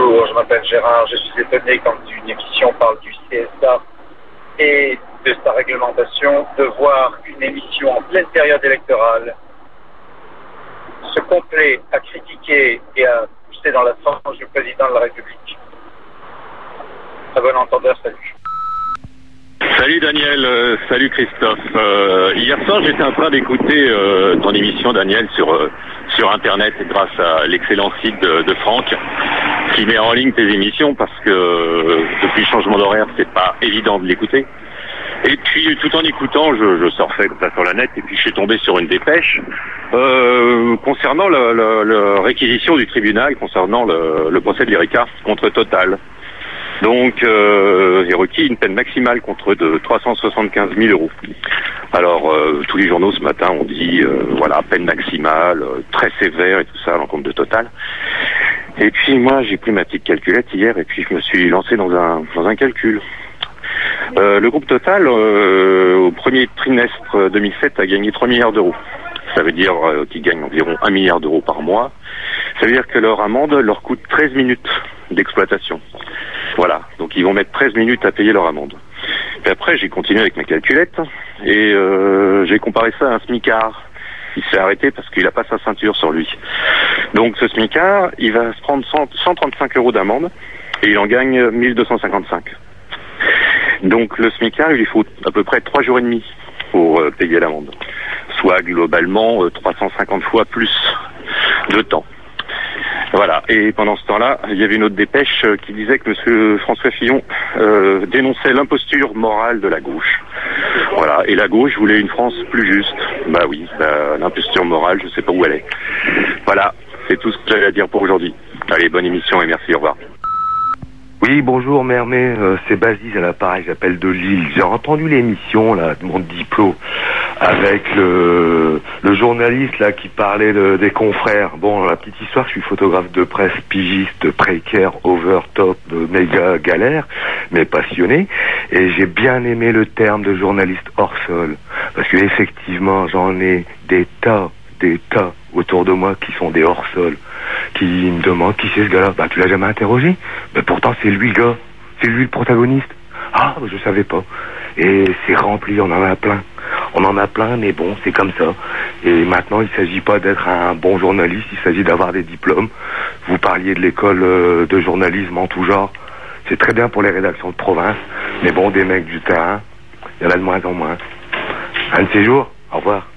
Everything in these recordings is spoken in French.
Bonjour, je m'appelle Gérard. Je suis étonné quand une émission parle du CSA et de sa réglementation, de voir une émission en pleine période électorale se complaît à critiquer et à pousser dans la fange du président de la République. À bon entendeur, salut. Salut Daniel, salut Christophe. Hier soir, j'étais en train d'écouter ton émission, Daniel, sur Internet, grâce à l'excellent site de Franck, qui met en ligne tes émissions, parce que depuis le changement d'horaire, c'est pas évident de l'écouter. Et puis, tout en écoutant, je surfais comme ça sur la net, et puis je suis tombé sur une dépêche concernant la réquisition du tribunal, concernant le procès de Ricard contre Total. Donc, j'ai requis une peine maximale contre de 375 000 euros. Alors, tous les journaux ce matin ont dit, voilà, peine maximale, très sévère et tout ça à l'encontre de Total. Et puis moi, j'ai pris ma petite calculette hier et puis je me suis lancé dans un calcul. Le groupe Total, au premier trimestre 2007, a gagné 3 milliards d'euros. Ça veut dire qu'ils gagnent environ 1 milliard d'euros par mois. Ça veut dire que leur amende leur coûte 13 minutes d'exploitation. Voilà, donc ils vont mettre 13 minutes à payer leur amende. Puis après, j'ai continué avec mes calculettes et j'ai comparé ça à un smicard. Il s'est arrêté parce qu'il n'a pas sa ceinture sur lui. Donc ce smicard, il va se prendre 135 euros d'amende et il en gagne 1255. Donc le smicard, il lui faut à peu près 3 jours et demi pour payer l'amende. Soit globalement 350 fois plus de temps. Voilà, et pendant ce temps-là, il y avait une autre dépêche qui disait que M. François Fillon dénonçait l'imposture morale de la gauche. Voilà, et la gauche voulait une France plus juste. Bah oui, l'imposture morale, je sais pas où elle est. Voilà, c'est tout ce que j'avais à dire pour aujourd'hui. Allez, bonne émission et merci, au revoir. Oui, bonjour Mermet, c'est Basile à l'appareil, j'appelle de Lille. J'ai entendu l'émission là de mon diplôme avec le journaliste là qui parlait des confrères. Bon, la petite histoire, je suis photographe de presse, pigiste, précaire, over top, méga galère, mais passionné. Et j'ai bien aimé le terme de journaliste hors sol, parce que effectivement, j'en ai des tas autour de moi qui sont des hors-sol, qui me demandent qui c'est ce gars-là. Bah tu l'as jamais interrogé? Mais pourtant c'est lui le gars, c'est lui le protagoniste. Ah, bah, je savais pas. Et c'est rempli, on en a plein, mais bon, c'est comme ça. Et maintenant, il s'agit pas d'être un bon journaliste, il s'agit d'avoir des diplômes. Vous parliez de l'école de journalisme en tout genre. C'est très bien pour les rédactions de province, mais bon, des mecs du terrain, il y en a de moins en moins. Un de ces jours, au revoir.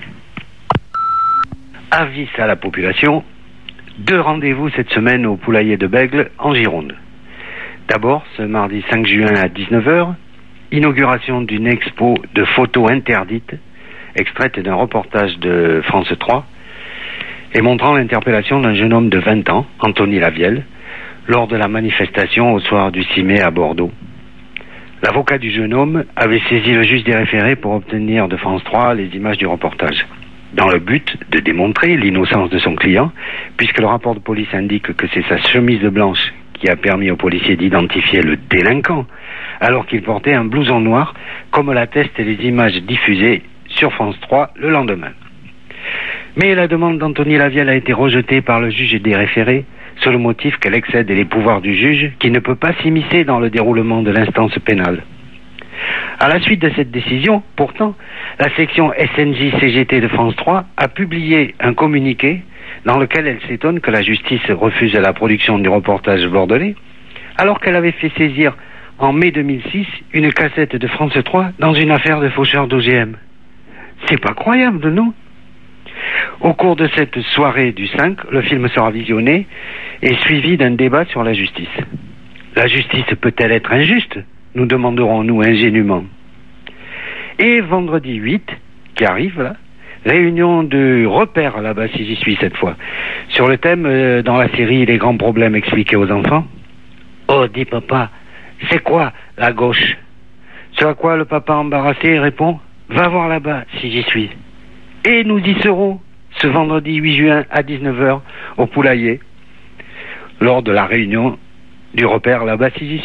Avis à la population, 2 rendez-vous cette semaine au poulailler de Bègle en Gironde. D'abord, ce mardi 5 juin à 19h, inauguration d'une expo de photos interdites, extraite d'un reportage de France 3, et montrant l'interpellation d'un jeune homme de 20 ans, Anthony Lavielle, lors de la manifestation au soir du 6 mai à Bordeaux. L'avocat du jeune homme avait saisi le juge des référés pour obtenir de France 3 les images du reportage, dans le but de démontrer l'innocence de son client, puisque le rapport de police indique que c'est sa chemise blanche qui a permis aux policiers d'identifier le délinquant, alors qu'il portait un blouson noir, comme l'attestent les images diffusées sur France 3 le lendemain. Mais la demande d'Anthony Lavielle a été rejetée par le juge des référés, sur le motif qu'elle excède les pouvoirs du juge, qui ne peut pas s'immiscer dans le déroulement de l'instance pénale. À la suite de cette décision, pourtant, la section SNJ-CGT de France 3 a publié un communiqué dans lequel elle s'étonne que la justice refuse la production du reportage bordelais, alors qu'elle avait fait saisir en mai 2006 une cassette de France 3 dans une affaire de faucheurs d'OGM. C'est pas croyable, non? Au cours de cette soirée du 5, le film sera visionné et suivi d'un débat sur la justice. La justice peut-elle être injuste? Nous demanderons-nous ingénument. Et vendredi 8, qui arrive là, réunion de repères là-bas, si j'y suis cette fois, sur le thème dans la série Les grands problèmes expliqués aux enfants. Oh, dis papa, c'est quoi la gauche? Ce à quoi le papa embarrassé répond, va voir là-bas, si j'y suis. Et nous y serons ce vendredi 8 juin à 19h au poulailler, lors de la réunion du repère là-bas, si j'y suis.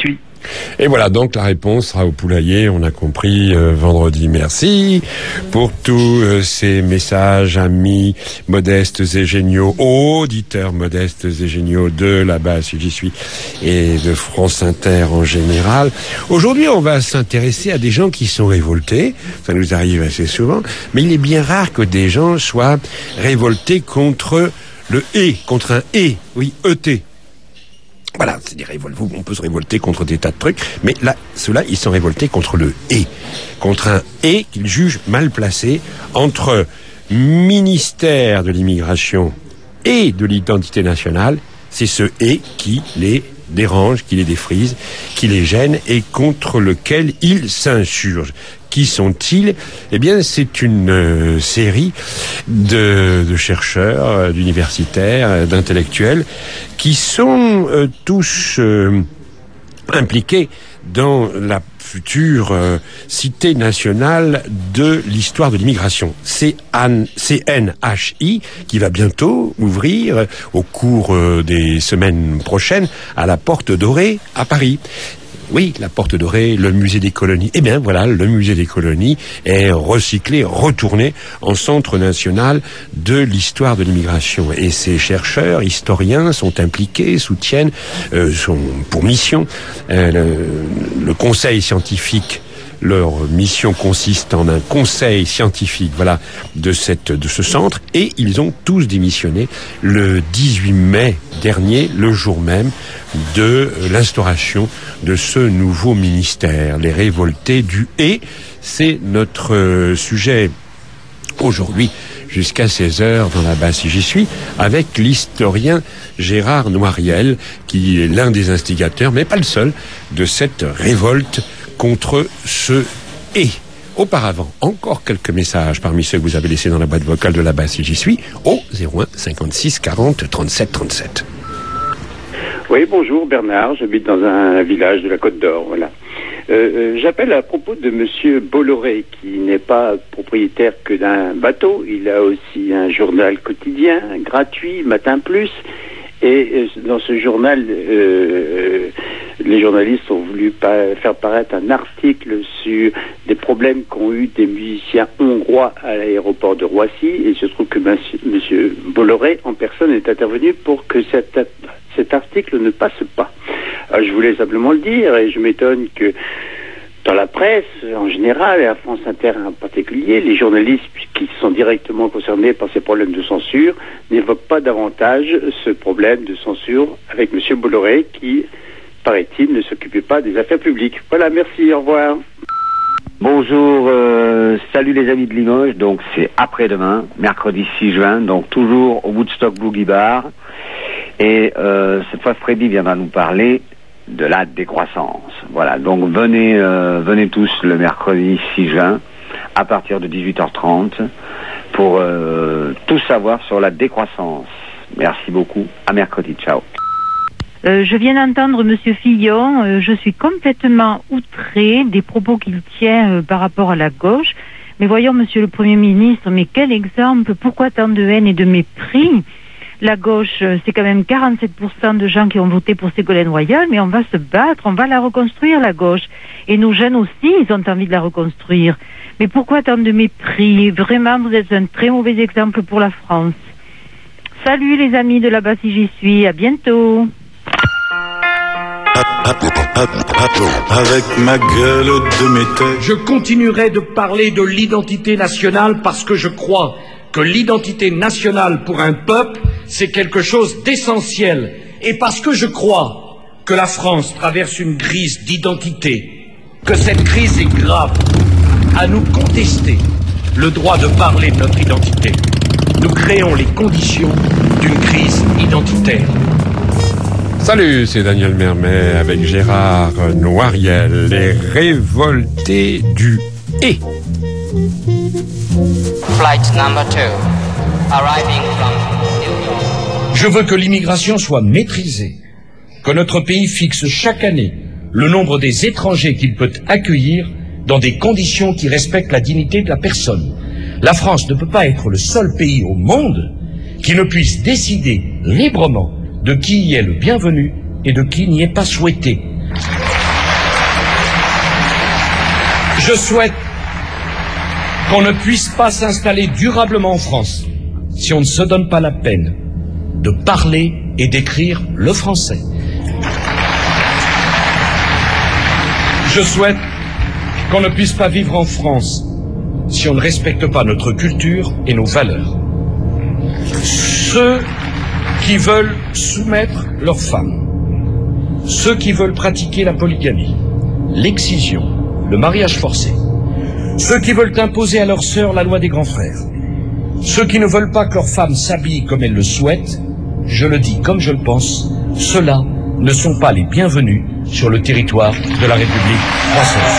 Et voilà, donc la réponse sera au poulailler, on a compris, vendredi. Merci pour tous ces messages, amis modestes et géniaux, auditeurs modestes et géniaux de là-bas, si j'y suis, et de France Inter en général. Aujourd'hui, on va s'intéresser à des gens qui sont révoltés, ça nous arrive assez souvent, mais il est bien rare que des gens soient révoltés contre le « et », contre un « et », oui, « et ». Voilà, c'est des révoltes. On peut se révolter contre des tas de trucs, mais là, ceux-là, ils sont révoltés contre le « et », contre un « et » qu'ils jugent mal placé entre ministère de l'immigration et de l'identité nationale. C'est ce « et » qui les dérange, qui les défrise, qui les gêne et contre lequel ils s'insurgent. Qui sont-ils? Eh bien, c'est une série de chercheurs, d'universitaires, d'intellectuels qui sont tous impliqués dans la future Cité nationale de l'histoire de l'immigration, CNHI, qui va bientôt ouvrir au cours des semaines prochaines à la Porte Dorée à Paris. Oui, la Porte Dorée, le musée des colonies. Eh bien, voilà, le musée des colonies est recyclé, retourné en centre national de l'histoire de l'immigration. Et ces chercheurs, historiens, sont impliqués, soutiennent, sont pour mission le conseil scientifique. Leur mission consiste en un conseil scientifique, voilà, de ce centre, et ils ont tous démissionné le 18 mai dernier, le jour même de l'instauration de ce nouveau ministère. Les révoltés du « et », c'est notre sujet aujourd'hui jusqu'à 16h dans la base si j'y suis, avec l'historien Gérard Noiriel, qui est l'un des instigateurs, mais pas le seul, de cette révolte contre ce « et ». Auparavant, encore quelques messages parmi ceux que vous avez laissés dans la boîte vocale de la base si j'y suis, au 01 56 40 37 37. Oui, bonjour Bernard, j'habite dans un village de la Côte d'Or, voilà. J'appelle à propos de Monsieur Bolloré, qui n'est pas propriétaire que d'un bateau, il a aussi un journal quotidien, gratuit, Matin Plus, et dans ce journal, les journalistes ont voulu faire paraître un article sur des problèmes qu'ont eu des musiciens hongrois à l'aéroport de Roissy, et il se trouve que Monsieur Bolloré, en personne, est intervenu pour que cet article ne passe pas. Alors, je voulais simplement le dire, et je m'étonne que dans la presse, en général, et à France Inter en particulier, les journalistes qui sont directement concernés par ces problèmes de censure n'évoquent pas davantage ce problème de censure avec M. Bolloré qui, paraît-il, ne s'occupait pas des affaires publiques. Voilà, merci, au revoir. Bonjour, salut les amis de Limoges, donc c'est après-demain, mercredi 6 juin, donc toujours au Woodstock Boogie Bar, et cette fois Freddy viendra nous parler de la décroissance. Voilà, donc venez tous le mercredi 6 juin à partir de 18h30 pour tout savoir sur la décroissance. Merci beaucoup, à mercredi, ciao. Je viens d'entendre Monsieur Fillon, je suis complètement outré des propos qu'il tient par rapport à la gauche. Mais voyons, Monsieur le Premier ministre, mais quel exemple, pourquoi tant de haine et de mépris? La gauche, c'est quand même 47% de gens qui ont voté pour Ségolène Royal, mais on va se battre, on va la reconstruire, la gauche. Et nos jeunes aussi, ils ont envie de la reconstruire. Mais pourquoi tant de mépris? Vraiment, vous êtes un très mauvais exemple pour la France. Salut les amis de là-bas si j'y suis, à bientôt. Avec ma gueule de métèque. Je continuerai de parler de l'identité nationale parce que je crois que l'identité nationale pour un peuple, c'est quelque chose d'essentiel. Et parce que je crois que la France traverse une crise d'identité, que cette crise est grave, à nous contester le droit de parler de notre identité. Nous créons les conditions d'une crise identitaire. Salut, c'est Daniel Mermet avec Gérard Noiriel, les révoltés du « et ». Flight number 2, arriving from New York. Je veux que l'immigration soit maîtrisée, que notre pays fixe chaque année le nombre des étrangers qu'il peut accueillir dans des conditions qui respectent la dignité de la personne. La France ne peut pas être le seul pays au monde qui ne puisse décider librement de qui y est le bienvenu et de qui n'y est pas souhaité. Je souhaite qu'on ne puisse pas s'installer durablement en France si on ne se donne pas la peine de parler et d'écrire le français. Je souhaite qu'on ne puisse pas vivre en France si on ne respecte pas notre culture et nos valeurs. Ceux qui veulent soumettre leurs femmes, ceux qui veulent pratiquer la polygamie, l'excision, le mariage forcé, ceux qui veulent imposer à leurs sœurs la loi des grands frères, ceux qui ne veulent pas que leurs femmes s'habillent comme elles le souhaitent, je le dis comme je le pense, ceux-là ne sont pas les bienvenus sur le territoire de la République française.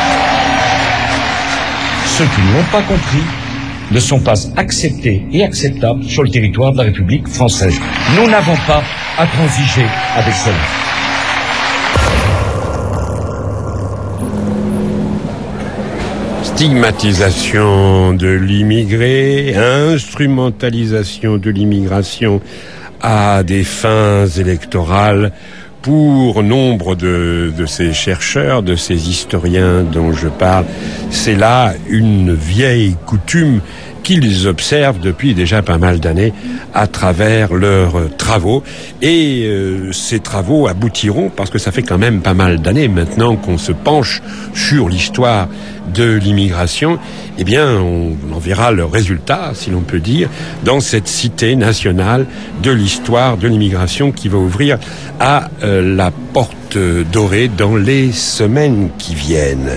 Ceux qui ne l'ont pas compris ne sont pas acceptés et acceptables sur le territoire de la République française. Nous n'avons pas à transiger avec cela. Stigmatisation de l'immigré, instrumentalisation de l'immigration à des fins électorales pour nombre de ces chercheurs, de ces historiens dont je parle. C'est là une vieille coutume qu'ils observent depuis déjà pas mal d'années à travers leurs travaux. Et ces travaux aboutiront, parce que ça fait quand même pas mal d'années maintenant qu'on se penche sur l'histoire de l'immigration, eh bien, on en verra le résultat, si l'on peut dire, dans cette cité nationale de l'histoire de l'immigration qui va ouvrir à la porte dorée dans les semaines qui viennent.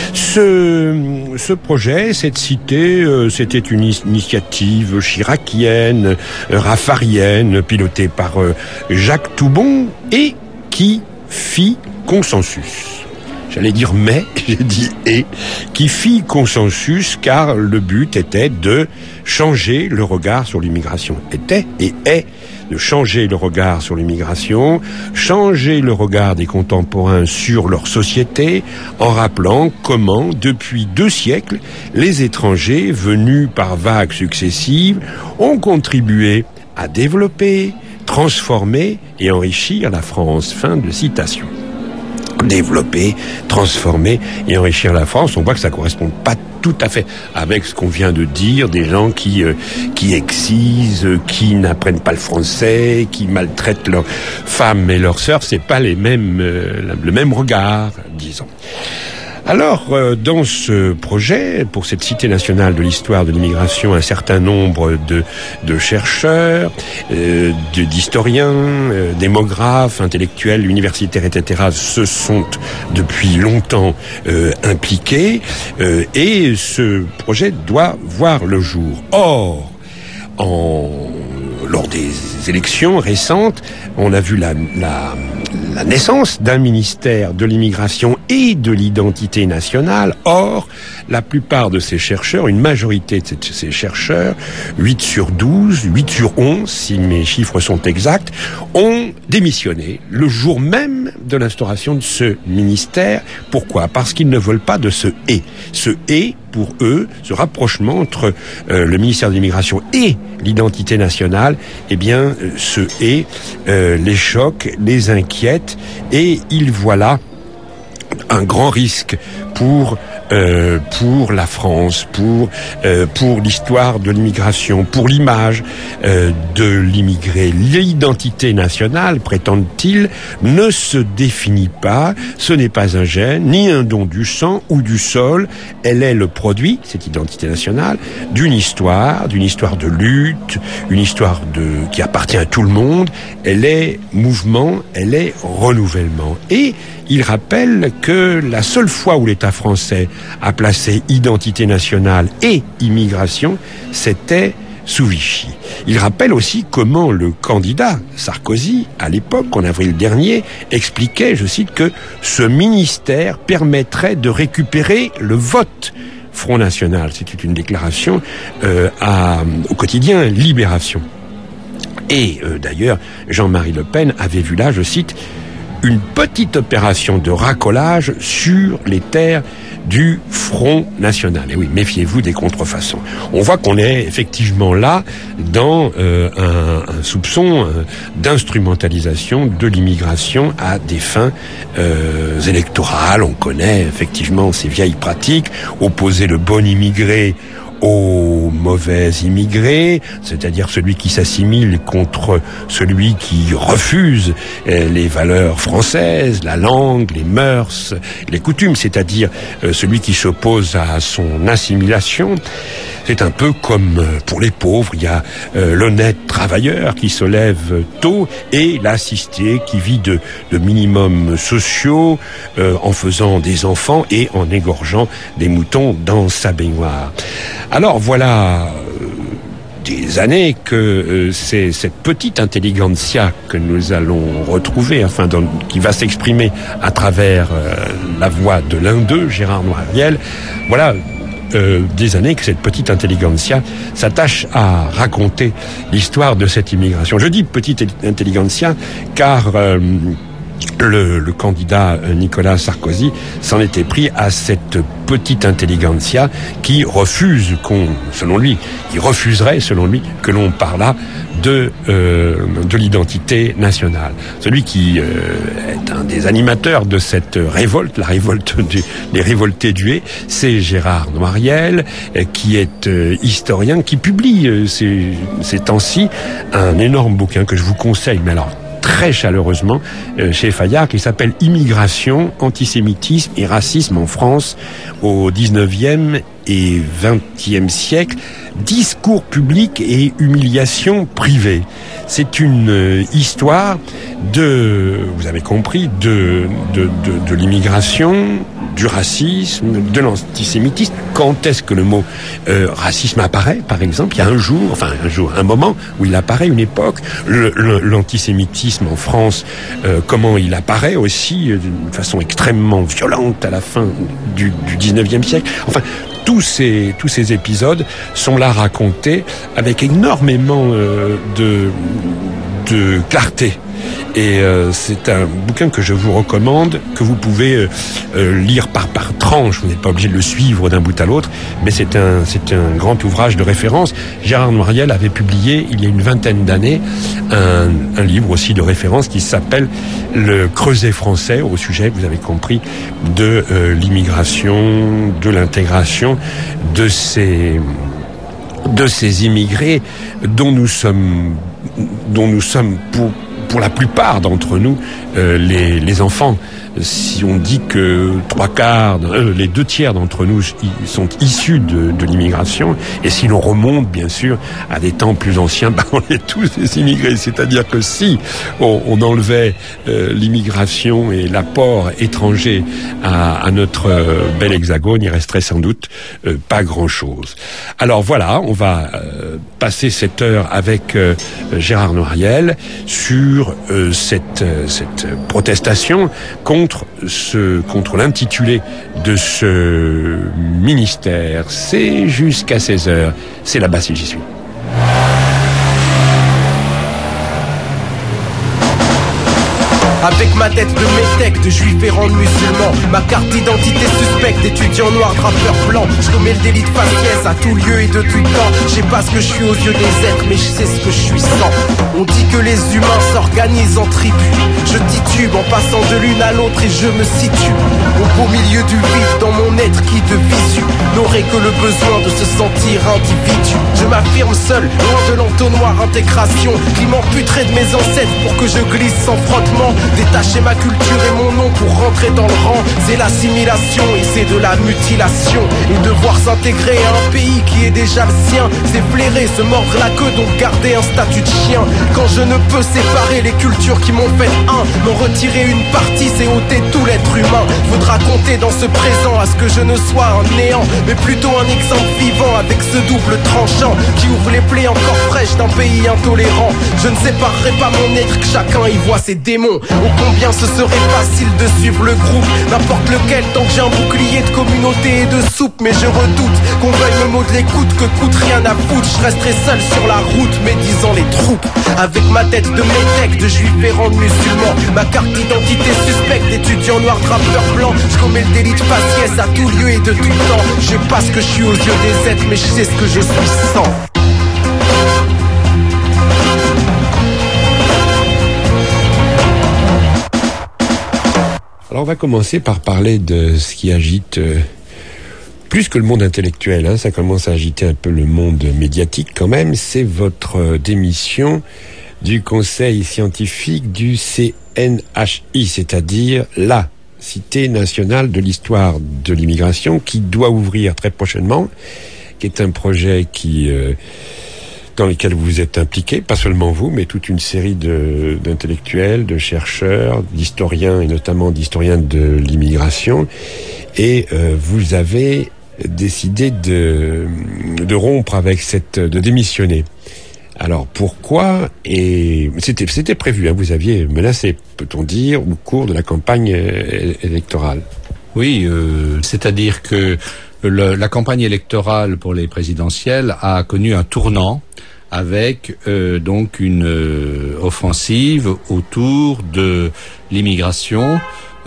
Ce projet, cette cité, c'était une initiative chiracienne, raffaриenne, pilotée par Jacques Toubon et qui fit consensus. J'allais dire mais, j'ai dit et, qui fit consensus car le but était de changer le regard sur l'immigration. Était et est de changer le regard sur l'immigration, changer le regard des contemporains sur leur société, en rappelant comment, depuis 2 siècles, les étrangers, venus par vagues successives, ont contribué à développer, transformer et enrichir la France. Fin de citation. Développer, transformer et enrichir la France, on voit que ça correspond pas tout à fait avec ce qu'on vient de dire, des gens qui excisent, qui n'apprennent pas le français, qui maltraitent leurs femmes et leurs sœurs, c'est pas le même regard, disons. Alors, dans ce projet, pour cette Cité nationale de l'histoire de l'immigration, un certain nombre de chercheurs, d'historiens, démographes, intellectuels, universitaires, etc., se sont depuis longtemps impliqués, et ce projet doit voir le jour. Or, lors des élections récentes, on a vu la naissance d'un ministère de l'immigration et de l'identité nationale. Or, la plupart de ces chercheurs, une majorité de ces chercheurs, 8 sur 12, 8 sur 11, si mes chiffres sont exacts, ont démissionné le jour même de l'instauration de ce ministère. Pourquoi ? Parce qu'ils ne veulent pas de ce « et ». Ce « et », pour eux, ce rapprochement entre le ministère de l'immigration et l'identité nationale, eh bien, ce « et » les choque, les inquiète, et ils voient là un grand risque pour la France, pour l'histoire de l'immigration, pour l'image de l'immigré. L'identité nationale, prétendent-ils, ne se définit pas, ce n'est pas un gène, ni un don du sang ou du sol, elle est le produit, cette identité nationale, d'une histoire de lutte, une histoire qui appartient à tout le monde, elle est mouvement, elle est renouvellement. Et il rappelle que la seule fois où l'État français a placé identité nationale et immigration, c'était sous Vichy. Il rappelle aussi comment le candidat Sarkozy, à l'époque, en avril dernier, expliquait, je cite, que ce ministère permettrait de récupérer le vote Front National. C'était une déclaration au quotidien Libération. Et d'ailleurs, Jean-Marie Le Pen avait vu là, je cite, une petite opération de racolage sur les terres du Front National. Et oui, méfiez-vous des contrefaçons. On voit qu'on est effectivement là dans un soupçon d'instrumentalisation de l'immigration à des fins électorales. On connaît effectivement ces vieilles pratiques, opposer le bon immigré au mauvais immigré, c'est-à-dire celui qui s'assimile contre celui qui refuse les valeurs françaises, la langue, les mœurs, les coutumes, c'est-à-dire celui qui s'oppose à son assimilation. C'est un peu comme pour les pauvres, il y a l'honnête travailleur qui se lève tôt et l'assisté qui vit de minimums sociaux en faisant des enfants et en égorgeant des moutons dans sa baignoire. Alors voilà des années que c'est cette petite intelligentsia que nous allons retrouver, qui va s'exprimer à travers la voix de l'un d'eux, Gérard Noiriel. Voilà des années que cette petite intelligentsia s'attache à raconter l'histoire de cette immigration. Je dis petite intelligentsia car le candidat Nicolas Sarkozy s'en était pris à cette petite intelligentsia qui refuserait selon lui que l'on parlât de l'identité nationale. Celui qui est un des animateurs de cette révolte, la révolte des révoltés du Haye, c'est Gérard Noiriel, qui est historien, qui publie ces temps-ci un énorme bouquin que je vous conseille, mais alors très chaleureusement chez Fayard, qui s'appelle « Immigration, antisémitisme et racisme en France au 19e et 20e siècle, discours public et humiliation privée ». C'est une histoire vous avez compris, de l'immigration, du racisme, de l'antisémitisme. Quand est-ce que le mot racisme apparaît, par exemple? Il y a un moment où il apparaît, une époque. L'antisémitisme en France, comment il apparaît aussi d'une façon extrêmement violente à la fin du 19e siècle. Enfin, tous ces épisodes sont là racontés avec énormément de clarté. Et c'est un bouquin que je vous recommande, que vous pouvez lire par tranche. Vous n'êtes pas obligé de le suivre d'un bout à l'autre, mais c'est un grand ouvrage de référence. Gérard Noiriel avait publié, il y a une vingtaine d'années, un livre aussi de référence qui s'appelle « Le Creuset français » au sujet, vous avez compris, de l'immigration, de l'intégration de ces immigrés dont nous sommes pour la plupart d'entre nous les enfants. Si on dit que les 2/3 d'entre nous sont issus de l'immigration, et si l'on remonte bien sûr à des temps plus anciens, on est tous des immigrés. C'est-à-dire que si on enlevait l'immigration et l'apport étranger à notre bel hexagone, il resterait sans doute pas grand-chose. Alors voilà, on va passer cette heure avec Gérard Noiriel sur cette protestation contre l'intitulé de ce ministère. C'est jusqu'à 16h. C'est là-bas si j'y suis. Avec ma tête de métèque, de juif errant de musulman, ma carte d'identité suspecte d'étudiant noir drapeur blanc. Je commets le délit de faciès à tout lieu et de tout temps. Je sais pas ce que je suis aux yeux des êtres, mais je sais ce que je suis sans. On dit que les humains s'organisent en tribus. Je titube en passant de l'une à l'autre et je me situe au beau milieu du vide dans mon être qui de visu n'aurait que le besoin de se sentir individu. Je m'affirme seul, loin de l'entonnoir intégration qui m'amputerait de mes ancêtres pour que je glisse sans frottement. Détacher ma culture et mon nom pour rentrer dans le rang, c'est l'assimilation et c'est de la mutilation. Et devoir s'intégrer à un pays qui est déjà le sien, c'est flairer, se mordre la queue, donc garder un statut de chien. Quand je ne peux séparer les cultures qui m'ont fait un, m'en retirer une partie, c'est ôter tout l'être humain. Faudra compter dans ce présent à ce que je ne sois un néant, mais plutôt un exemple vivant avec ce double tranchant qui ouvre les plaies encore fraîches d'un pays intolérant. Je ne séparerai pas mon être, que chacun y voit ses démons. Ô combien ce serait facile de suivre le groupe, n'importe lequel, tant que j'ai un bouclier de communauté et de soupe. Mais je redoute qu'on veuille me modeler coûte que coûte, rien à foutre. Je resterai seul sur la route, médisant les troupes. Avec ma tête de métèque, de juif errant de musulman, musulman. Ma carte d'identité suspecte d'étudiant noir drapeur blanc. Je commets le délit de faciès à tout lieu et de tout temps. Je sais pas ce que je suis aux yeux des êtres, mais je sais ce que je suis sans. Alors on va commencer par parler de ce qui agite plus que le monde intellectuel, ça commence à agiter un peu le monde médiatique quand même. C'est votre démission du Conseil scientifique du CNHI, c'est-à-dire la Cité nationale de l'histoire de l'immigration, qui doit ouvrir très prochainement, qui est un projet dans lequel vous êtes impliqué, pas seulement vous, mais toute une série d'intellectuels, de chercheurs, d'historiens, et notamment d'historiens de l'immigration. Et vous avez décidé de rompre avec de démissionner. Alors pourquoi? Et c'était prévu, vous aviez menacé, peut-on dire, au cours de la campagne électorale. Oui, c'est-à-dire que la campagne électorale pour les présidentielles a connu un tournant avec donc une offensive autour de l'immigration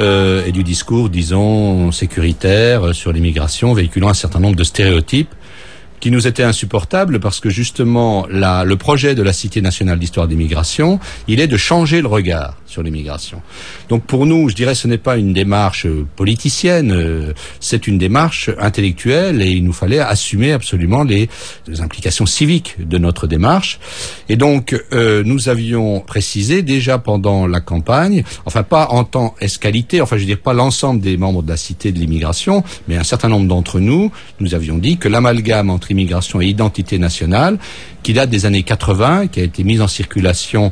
et du discours, disons, sécuritaire sur l'immigration, véhiculant un certain nombre de stéréotypes qui nous étaient insupportables parce que justement le projet de la Cité nationale d'histoire d'immigration, il est de changer le regard sur l'immigration. Donc pour nous, je dirais, ce n'est pas une démarche politicienne, c'est une démarche intellectuelle et il nous fallait assumer absolument les implications civiques de notre démarche. Et donc nous avions précisé déjà pendant la campagne, enfin pas en tant escalité, enfin je veux dire pas l'ensemble des membres de la Cité de l'immigration, mais un certain nombre d'entre nous avions dit que l'amalgame entre immigration et identité nationale, qui date des années 80, qui a été mise en circulation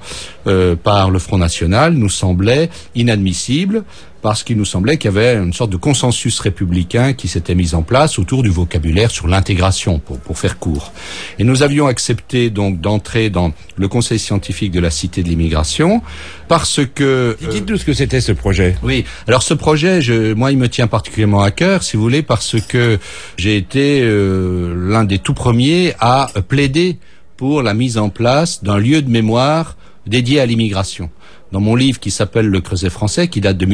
par le Front National, nous semblait inadmissible parce qu'il nous semblait qu'il y avait une sorte de consensus républicain qui s'était mis en place autour du vocabulaire sur l'intégration, pour faire court. Et nous avions accepté donc d'entrer dans le conseil scientifique de la Cité de l'immigration parce que... Dites-nous ce que c'était ce projet. Oui, alors ce projet, moi il me tient particulièrement à cœur, si vous voulez, parce que j'ai été l'un des tout premiers à plaider pour la mise en place d'un lieu de mémoire dédié à l'immigration. Dans mon livre qui s'appelle Le Creuset français, qui date de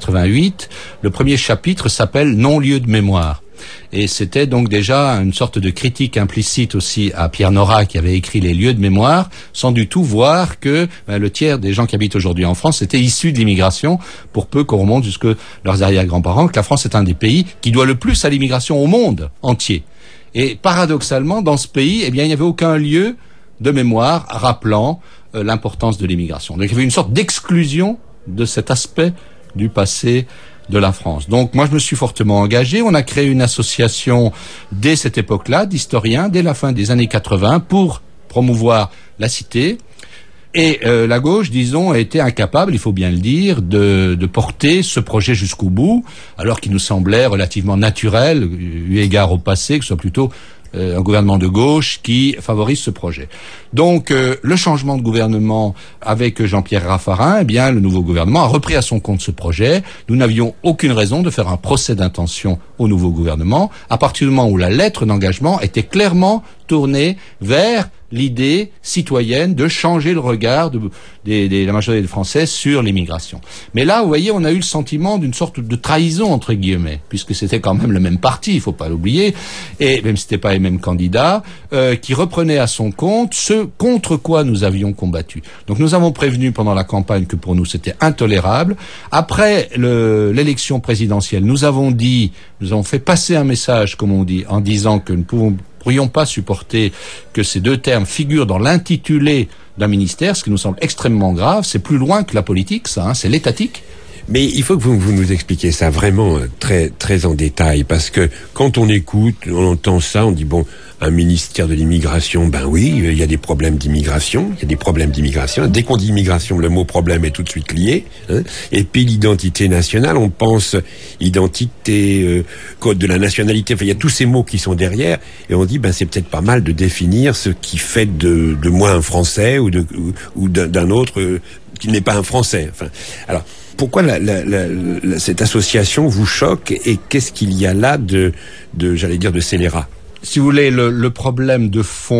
1988, le premier chapitre s'appelle Non-lieu de mémoire. Et c'était donc déjà une sorte de critique implicite aussi à Pierre Nora qui avait écrit Les lieux de mémoire, sans du tout voir que le tiers des gens qui habitent aujourd'hui en France étaient issus de l'immigration, pour peu qu'on remonte jusque leurs arrière-grands-parents, que la France est un des pays qui doit le plus à l'immigration au monde entier. Et paradoxalement, dans ce pays, il n'y avait aucun lieu de mémoire rappelant l'importance de l'immigration. Donc il y avait une sorte d'exclusion de cet aspect du passé de la France. Donc moi je me suis fortement engagé, on a créé une association dès cette époque-là d'historiens, dès la fin des années 80, pour promouvoir la cité. Et la gauche, disons, a été incapable, il faut bien le dire, de porter ce projet jusqu'au bout, alors qu'il nous semblait relativement naturel, eu égard au passé, que ce soit plutôt un gouvernement de gauche qui favorise ce projet. Donc le changement de gouvernement avec Jean-Pierre Raffarin, le nouveau gouvernement a repris à son compte ce projet. Nous n'avions aucune raison de faire un procès d'intention au nouveau gouvernement, à partir du moment où la lettre d'engagement était clairement tournée vers l'idée citoyenne de changer le regard de la majorité des Français sur l'immigration. Mais là, vous voyez, on a eu le sentiment d'une sorte de trahison, entre guillemets, puisque c'était quand même le même parti, il faut pas l'oublier, et même si c'était pas les mêmes candidats, qui reprenait à son compte ce contre quoi nous avions combattu. Donc nous avons prévenu pendant la campagne que pour nous c'était intolérable. Après l'élection présidentielle, nous avons fait passer un message, comme on dit, en disant que nous pourrions pas supporter que ces deux termes figurent dans l'intitulé d'un ministère, ce qui nous semble extrêmement grave. C'est plus loin que la politique, ça, c'est l'étatique. Mais il faut que vous nous expliquiez ça vraiment très très en détail, parce que quand on écoute, on entend ça, on dit bon, un ministère de l'immigration, ben oui, il y a des problèmes d'immigration, Dès qu'on dit immigration, le mot problème est tout de suite lié. Et puis l'identité nationale, on pense identité, code de la nationalité, enfin il y a tous ces mots qui sont derrière, et on dit ben c'est peut-être pas mal de définir ce qui fait de moi un Français ou d'un autre qui n'est pas un Français. Enfin, alors. Pourquoi cette association vous choque et qu'est-ce qu'il y a là de scélérat? Si vous voulez, le problème de fond,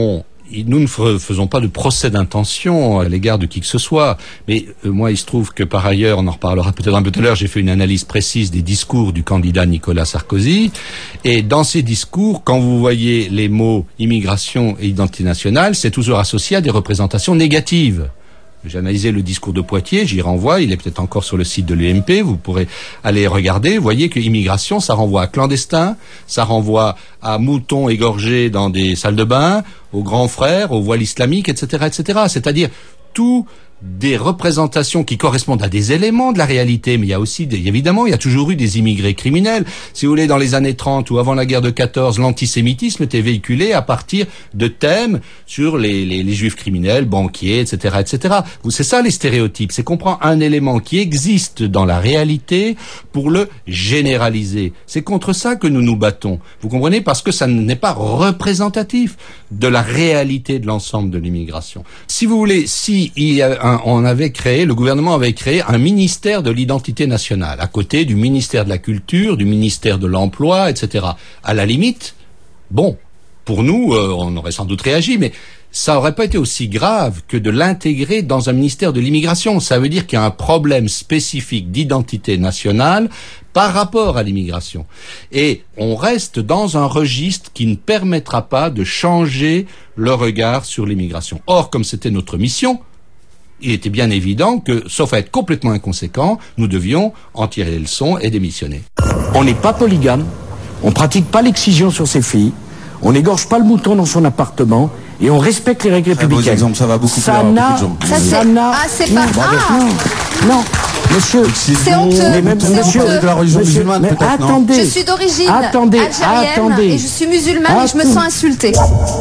nous ne faisons pas de procès d'intention à l'égard de qui que ce soit. Mais moi, il se trouve que par ailleurs, on en reparlera peut-être un peu tout à l'heure, j'ai fait une analyse précise des discours du candidat Nicolas Sarkozy. Et dans ces discours, quand vous voyez les mots immigration et identité nationale, c'est toujours associé à des représentations négatives. J'ai analysé le discours de Poitiers, j'y renvoie, il est peut-être encore sur le site de l'UMP, vous pourrez aller regarder, vous voyez que immigration, ça renvoie à clandestin, ça renvoie à moutons égorgés dans des salles de bain, aux grands frères, aux voiles islamiques, etc., etc. C'est-à-dire tout des représentations qui correspondent à des éléments de la réalité, mais il y a aussi, évidemment, il y a toujours eu des immigrés criminels. Si vous voulez, dans les années 30 ou avant la guerre de 14, l'antisémitisme était véhiculé à partir de thèmes sur les juifs criminels, banquiers, etc., etc. C'est ça les stéréotypes, c'est qu'on prend un élément qui existe dans la réalité pour le généraliser. C'est contre ça que nous nous battons. Vous comprenez? Parce que ça n'est pas représentatif de la réalité de l'ensemble de l'immigration. Si vous voulez, si il y a le gouvernement avait créé un ministère de l'identité nationale, à côté du ministère de la Culture, du ministère de l'Emploi, etc. À la limite, bon, pour nous, on aurait sans doute réagi, mais ça aurait pas été aussi grave que de l'intégrer dans un ministère de l'immigration. Ça veut dire qu'il y a un problème spécifique d'identité nationale par rapport à l'immigration. Et on reste dans un registre qui ne permettra pas de changer le regard sur l'immigration. Or, comme c'était notre mission, il était bien évident que, sauf à être complètement inconséquent, nous devions en tirer les leçons et démissionner. On n'est pas polygame, on pratique pas l'excision sur ses filles, on n'égorge pas le mouton dans son appartement et on respecte les règles républicaines. Exemple, ça va beaucoup ça plus n'a, c'est pas... Non, monsieur. C'est honteux. Mais même monsieur, de la religion musulmane, peut-être, attendez. Je suis d'origine algérienne et je suis musulmane et je me sens insultée.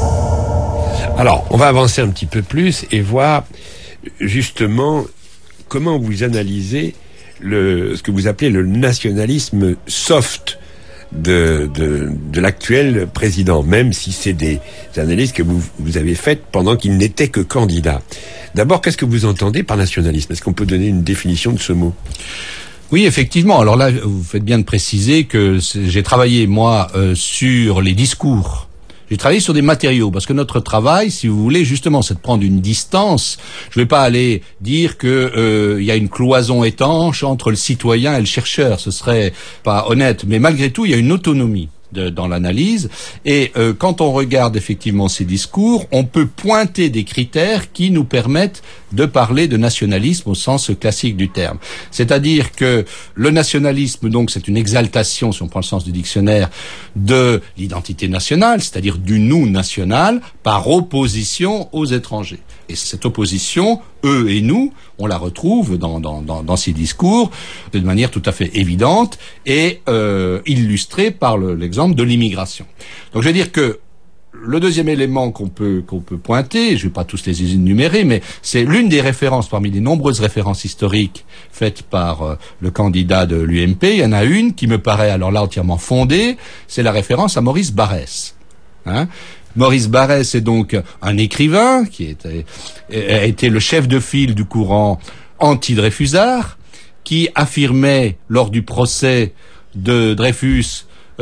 Alors, on va avancer un petit peu plus et voir justement comment vous analysez ce que vous appelez le nationalisme soft de l'actuel président, même si c'est des analyses que vous avez faites pendant qu'il n'était que candidat. D'abord, qu'est-ce que vous entendez par nationalisme? Est-ce qu'on peut donner une définition de ce mot? Oui, effectivement. Alors là, vous faites bien de préciser que j'ai travaillé, moi, sur les discours. J'ai travaillé sur des matériaux, parce que notre travail, si vous voulez, justement, c'est de prendre une distance. Je vais pas aller dire que y a une cloison étanche entre le citoyen et le chercheur. Ce serait pas honnête. Mais malgré tout, il y a une autonomie dans l'analyse. Et quand on regarde effectivement ces discours, on peut pointer des critères qui nous permettent de parler de nationalisme au sens classique du terme. C'est-à-dire que le nationalisme, donc, c'est une exaltation, si on prend le sens du dictionnaire, de l'identité nationale, c'est-à-dire du nous national, par opposition aux étrangers. Et cette opposition, eux et nous, on la retrouve dans ces discours de manière tout à fait évidente et illustrée par l'exemple de l'immigration. Donc je veux dire que le deuxième élément qu'on peut pointer, je ne vais pas tous les énumérer, mais c'est l'une des références parmi les nombreuses références historiques faites par le candidat de l'UMP. Il y en a une qui me paraît alors là entièrement fondée, c'est la référence à Maurice Barrès. Maurice Barrès est donc un écrivain qui a été le chef de file du courant anti-Dreyfusard, qui affirmait lors du procès de Dreyfus,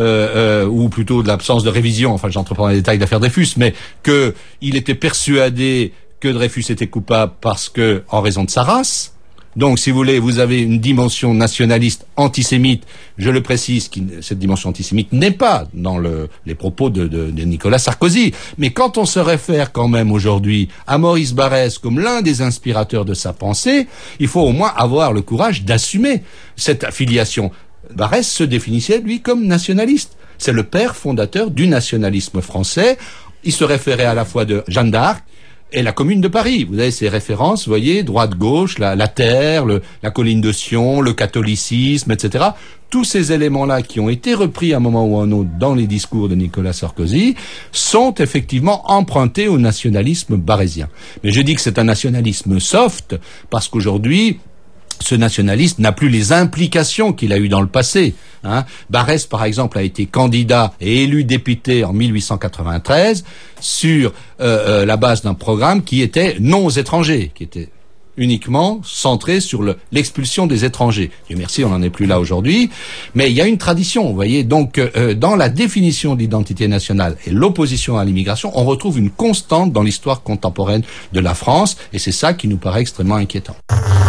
ou plutôt de l'absence de révision, enfin j'entre pas dans les détails de l'affaire Dreyfus, mais qu'il était persuadé que Dreyfus était coupable parce que, en raison de sa race. Donc, si vous voulez, vous avez une dimension nationaliste antisémite. Je le précise, cette dimension antisémite n'est pas dans les propos de Nicolas Sarkozy. Mais quand on se réfère quand même aujourd'hui à Maurice Barrès comme l'un des inspirateurs de sa pensée, il faut au moins avoir le courage d'assumer cette affiliation. Barrès se définissait, lui, comme nationaliste. C'est le père fondateur du nationalisme français. Il se référait à la fois de Jeanne d'Arc et la Commune de Paris. Vous avez ces références, vous voyez, droite-gauche, la terre, la colline de Sion, le catholicisme, etc. Tous ces éléments-là qui ont été repris à un moment ou à un autre dans les discours de Nicolas Sarkozy sont effectivement empruntés au nationalisme barrésien. Mais je dis que c'est un nationalisme soft parce qu'aujourd'hui, ce nationalisme n'a plus les implications qu'il a eues dans le passé. Barrès, par exemple, a été candidat et élu député en 1893 sur la base d'un programme qui était non aux étrangers, qui était uniquement centré sur l'expulsion des étrangers. Dieu merci, on n'en est plus là aujourd'hui, mais il y a une tradition, vous voyez. Donc, dans la définition d'identité nationale et l'opposition à l'immigration, on retrouve une constante dans l'histoire contemporaine de la France, et c'est ça qui nous paraît extrêmement inquiétant.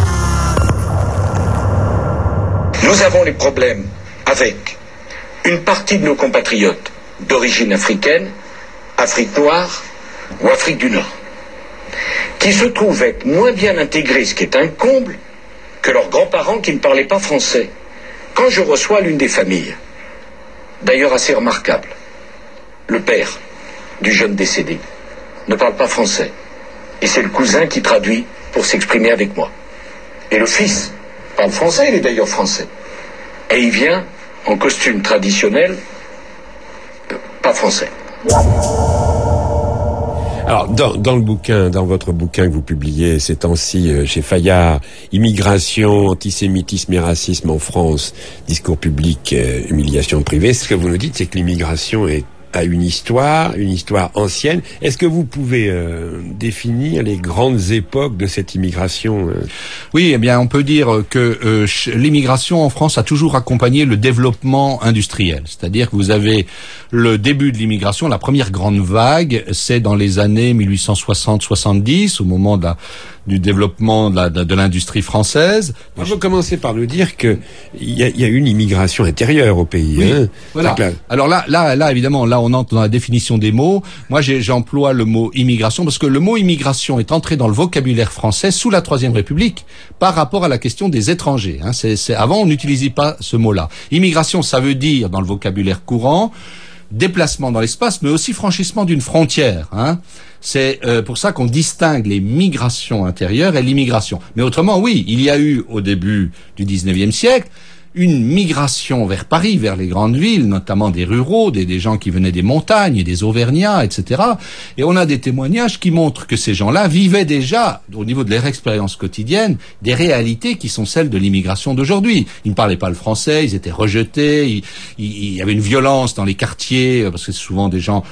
Nous avons les problèmes avec une partie de nos compatriotes d'origine africaine, Afrique noire ou Afrique du Nord, qui se trouvent être moins bien intégrés, ce qui est un comble, que leurs grands-parents qui ne parlaient pas français. Quand je reçois l'une des familles, d'ailleurs assez remarquable, le père du jeune décédé ne parle pas français, et c'est le cousin qui traduit pour s'exprimer avec moi. Et le fils parle français, il est d'ailleurs français, et il vient en costume traditionnel, pas français. Alors, dans le bouquin, dans votre bouquin que vous publiez ces temps-ci chez Fayard, Immigration, antisémitisme et racisme en France, discours public, humiliation privée, ce que vous nous dites, c'est que l'immigration a une histoire ancienne. Est-ce que vous pouvez définir les grandes époques de cette immigration Oui, eh bien, on peut dire que l'immigration en France a toujours accompagné le développement industriel. C'est-à-dire que vous avez le début de l'immigration, la première grande vague, c'est dans les années 1860-70, au moment du développement de l'industrie française. On peut commencer par nous dire que il y a une immigration intérieure au pays. Oui, hein. Voilà. Alors là, évidemment, là, on entre dans la définition des mots. Moi, j'emploie le mot immigration parce que le mot immigration est entré dans le vocabulaire français sous la Troisième République par rapport à la question des étrangers. Hein. Avant, on n'utilisait pas ce mot-là. Immigration, ça veut dire, dans le vocabulaire courant, déplacement dans l'espace, mais aussi franchissement d'une frontière. Hein. C'est pour ça qu'on distingue les migrations intérieures et l'immigration. Mais autrement, oui, il y a eu au début du 19e siècle une migration vers Paris, vers les grandes villes, notamment des ruraux, des gens qui venaient des montagnes, des Auvergnats, etc. Et on a des témoignages qui montrent que ces gens-là vivaient déjà, au niveau de leur expérience quotidienne, des réalités qui sont celles de l'immigration d'aujourd'hui. Ils ne parlaient pas le français, ils étaient rejetés, il y avait une violence dans les quartiers, parce que c'est souvent des gens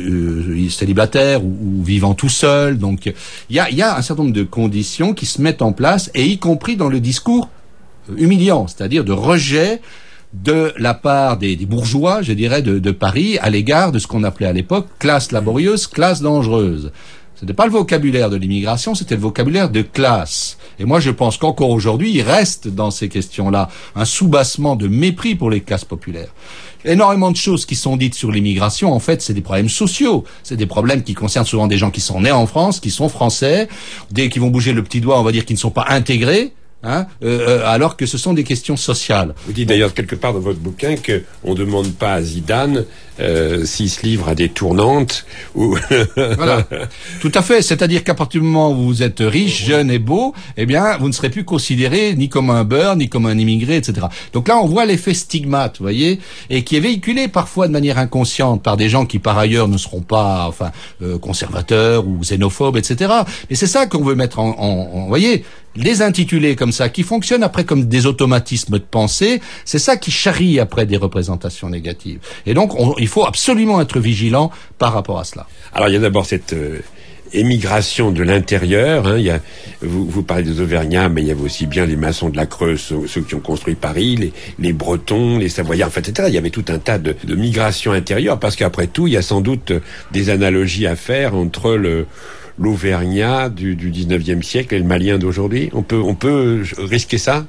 célibataires ou vivant tout seul. Donc il y a un certain nombre de conditions qui se mettent en place, et y compris dans le discours humiliant, c'est-à-dire de rejet de la part des bourgeois, je dirais, de Paris à l'égard de ce qu'on appelait à l'époque classe laborieuse, classe dangereuse. Ce n'était pas le vocabulaire de l'immigration, c'était le vocabulaire de classe. Et moi, je pense qu'encore aujourd'hui, il reste dans ces questions-là un soubassement de mépris pour les classes populaires. Énormément de choses qui sont dites sur l'immigration, en fait, c'est des problèmes sociaux. C'est des problèmes qui concernent souvent des gens qui sont nés en France, qui sont français, qui vont bouger le petit doigt, on va dire, qui ne sont pas intégrés. Hein, alors que ce sont des questions sociales. Vous dites d'ailleurs quelque part dans votre bouquin que on demande pas à Zidane s'il se livre à des tournantes ou voilà, tout à fait. C'est-à-dire qu'à partir du moment où vous êtes riche, jeune et beau, eh bien, vous ne serez plus considéré ni comme un beurre, ni comme un immigré, etc. Donc là, on voit l'effet stigmate, vous voyez, et qui est véhiculé parfois de manière inconsciente par des gens qui par ailleurs ne seront pas, conservateurs ou xénophobes, etc. Mais c'est ça qu'on veut mettre vous voyez. Les intitulés comme ça, qui fonctionnent après comme des automatismes de pensée, c'est ça qui charrie après des représentations négatives. Et donc, il faut absolument être vigilant par rapport à cela. Alors, il y a d'abord cette émigration de l'intérieur. Hein, vous parlez des Auvergnats, mais il y avait aussi bien les maçons de la Creuse, ceux qui ont construit Paris, les Bretons, les Savoyards, etc. Il y avait tout un tas de migrations intérieures, parce qu'après tout, il y a sans doute des analogies à faire entre l'Auvergnat du 19e siècle et le Malien d'aujourd'hui. On peut risquer ça?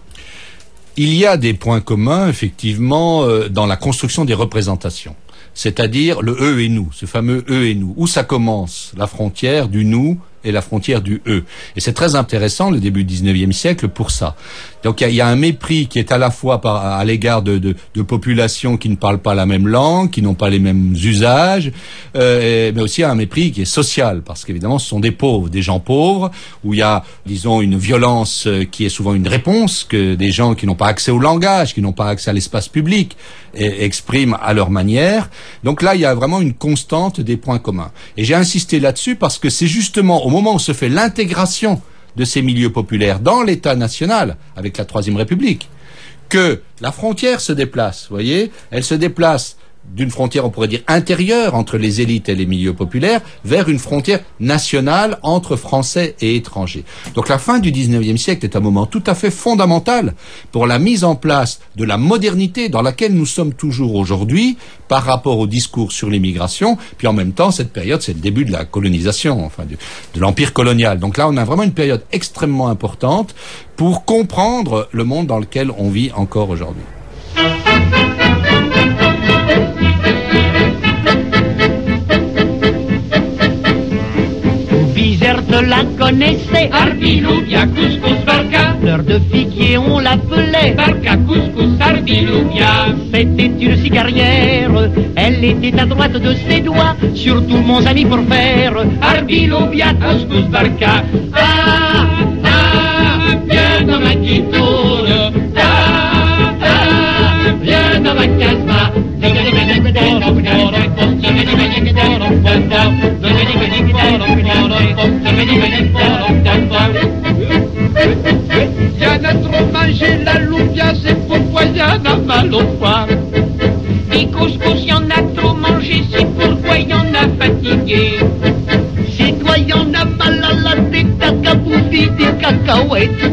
Il y a des points communs, effectivement, dans la construction des représentations. C'est-à-dire le eux et nous, ce fameux eux et nous. Où ça commence? La frontière du nous et la frontière du eux. Et c'est très intéressant, le début du 19e siècle, pour ça. Donc il y a un mépris qui est à la fois à l'égard de populations qui ne parlent pas la même langue, qui n'ont pas les mêmes usages, mais aussi un mépris qui est social, parce qu'évidemment ce sont des pauvres, des gens pauvres, où il y a, disons, une violence qui est souvent une réponse que des gens qui n'ont pas accès au langage, qui n'ont pas accès à l'espace public, expriment à leur manière. Donc là, il y a vraiment une constante des points communs. Et j'ai insisté là-dessus parce que c'est justement au moment où se fait l'intégration de ces milieux populaires dans l'État national, avec la Troisième République, que la frontière se déplace, vous voyez, elle se déplace d'une frontière, on pourrait dire, intérieure entre les élites et les milieux populaires, vers une frontière nationale entre Français et étrangers. Donc la fin du 19e siècle est un moment tout à fait fondamental pour la mise en place de la modernité dans laquelle nous sommes toujours aujourd'hui par rapport au discours sur l'immigration. Puis en même temps, cette période, c'est le début de la colonisation, enfin de l'empire colonial. Donc là, on a vraiment une période extrêmement importante pour comprendre le monde dans lequel on vit encore aujourd'hui. La connaissait, Arbiloubia, couscous, barca. Fleur de figuier, on l'appelait barca, couscous, Arbiloubia. C'était une cigarière, elle était à droite de ses doigts, surtout mon ami pour faire Arbiloubia, couscous, barca. Ah, ah, viens dans ma guitoune, ah, ah, viens dans ma casma. Y'en a trop mangé la loupia, c'est pourquoi y'en a mal au foie. Des couscous, y'en a trop mangé, c'est pourquoi y'en a fatigué. C'est toi, y'en a mal à la tête, t'as bouffer des cacahuètes.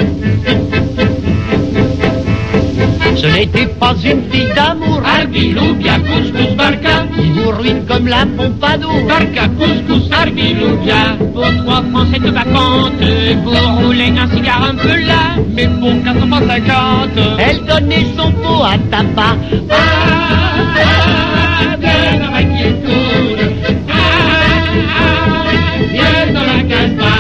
Ce n'était pas une fille d'amour, Arbiloubia, couscous, barca, qui vous ruine comme la pompe à d'eau, barca, couscous, Arbiloubia. Pour 3 francs cette vacante, vous roulez un cigare un peu là, mais pour 4,50 €, elle donnait son pot à tabac. Ah, ah, viens dans ma guitoune, ah, ah, viens dans la casbah.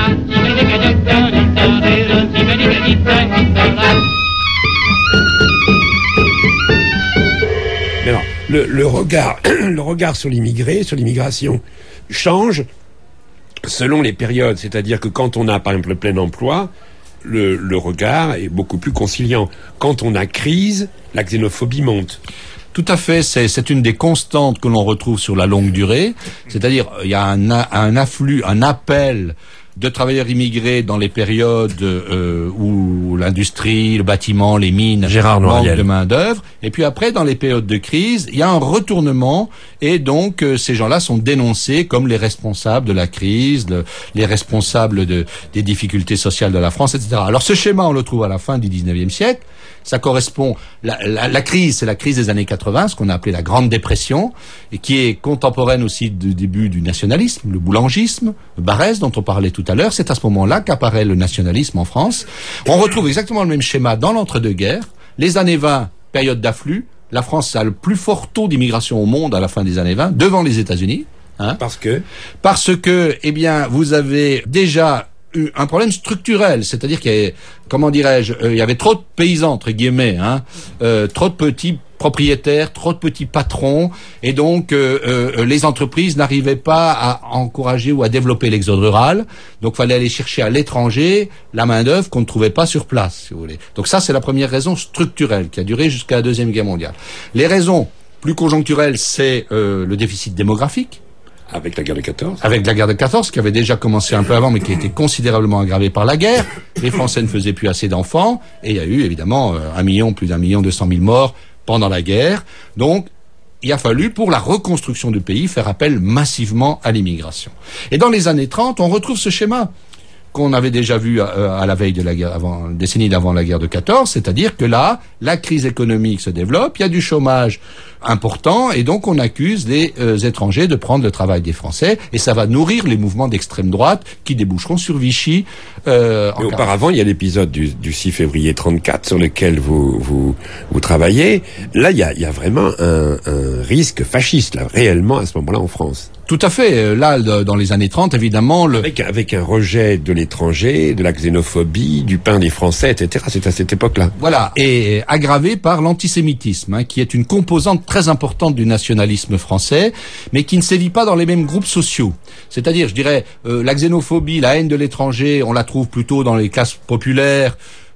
Mais non, le regard sur l'immigré, sur l'immigration, change selon les périodes. C'est-à-dire que quand on a, par exemple, le plein emploi, le regard est beaucoup plus conciliant. Quand on a crise, la xénophobie monte. Tout à fait, c'est une des constantes que l'on retrouve sur la longue durée. C'est-à-dire, il y a un afflux, un appel de travailleurs immigrés dans les périodes où l'industrie, le bâtiment, les mines manquent de main d'œuvre, et puis après dans les périodes de crise, il y a un retournement, et donc ces gens-là sont dénoncés comme les responsables de la crise, les responsables des difficultés sociales de la France, etc. Alors ce schéma, on le trouve à la fin du 19e siècle. Ça correspond, la crise, c'est la crise des années 80, ce qu'on a appelé la Grande Dépression, et qui est contemporaine aussi du début du nationalisme, le boulangisme, le Barès dont on parlait tout à l'heure. C'est à ce moment-là qu'apparaît le nationalisme en France. On retrouve exactement le même schéma dans l'entre-deux-guerres. Les années 20, période d'afflux. La France a le plus fort taux d'immigration au monde à la fin des années 20, devant les États-Unis. Hein. Parce que, eh bien, vous avez déjà un problème structurel, c'est-à-dire qu'il y a, comment dirais-je, il y avait trop de paysans entre guillemets, trop de petits propriétaires, trop de petits patrons, et donc les entreprises n'arrivaient pas à encourager ou à développer l'exode rural. Donc, fallait aller chercher à l'étranger la main d'œuvre qu'on ne trouvait pas sur place, si vous voulez. Donc ça, c'est la première raison structurelle qui a duré jusqu'à la Deuxième Guerre mondiale. Les raisons plus conjoncturelles, c'est le déficit démographique. Avec la guerre de 14. Avec la guerre de 14, qui avait déjà commencé un peu avant, mais qui a été considérablement aggravée par la guerre. Les Français ne faisaient plus assez d'enfants, et il y a eu évidemment plus d'1,2 million morts pendant la guerre. Donc, il a fallu, pour la reconstruction du pays, faire appel massivement à l'immigration. Et dans les années 30, on retrouve ce schéma qu'on avait déjà vu à la veille de la guerre, décennie d'avant la guerre de 14, c'est-à-dire que là, la crise économique se développe, il y a du chômage important, et donc on accuse les étrangers de prendre le travail des Français, et ça va nourrir les mouvements d'extrême droite qui déboucheront sur Vichy. Mais auparavant, il y a l'épisode du 6 février 34 sur lequel vous travaillez. Là, il y a vraiment un risque fasciste, là, réellement, à ce moment-là, en France. Tout à fait. Là, dans les années 30, évidemment... Avec un rejet de l'étranger, de la xénophobie, du pain des Français, etc. C'est à cette époque-là. Voilà. Et aggravé par l'antisémitisme, qui est une composante très importante du nationalisme français, mais qui ne sévit pas dans les mêmes groupes sociaux. C'est-à-dire, je dirais, la xénophobie, la haine de l'étranger, on la trouve plutôt dans les classes populaires,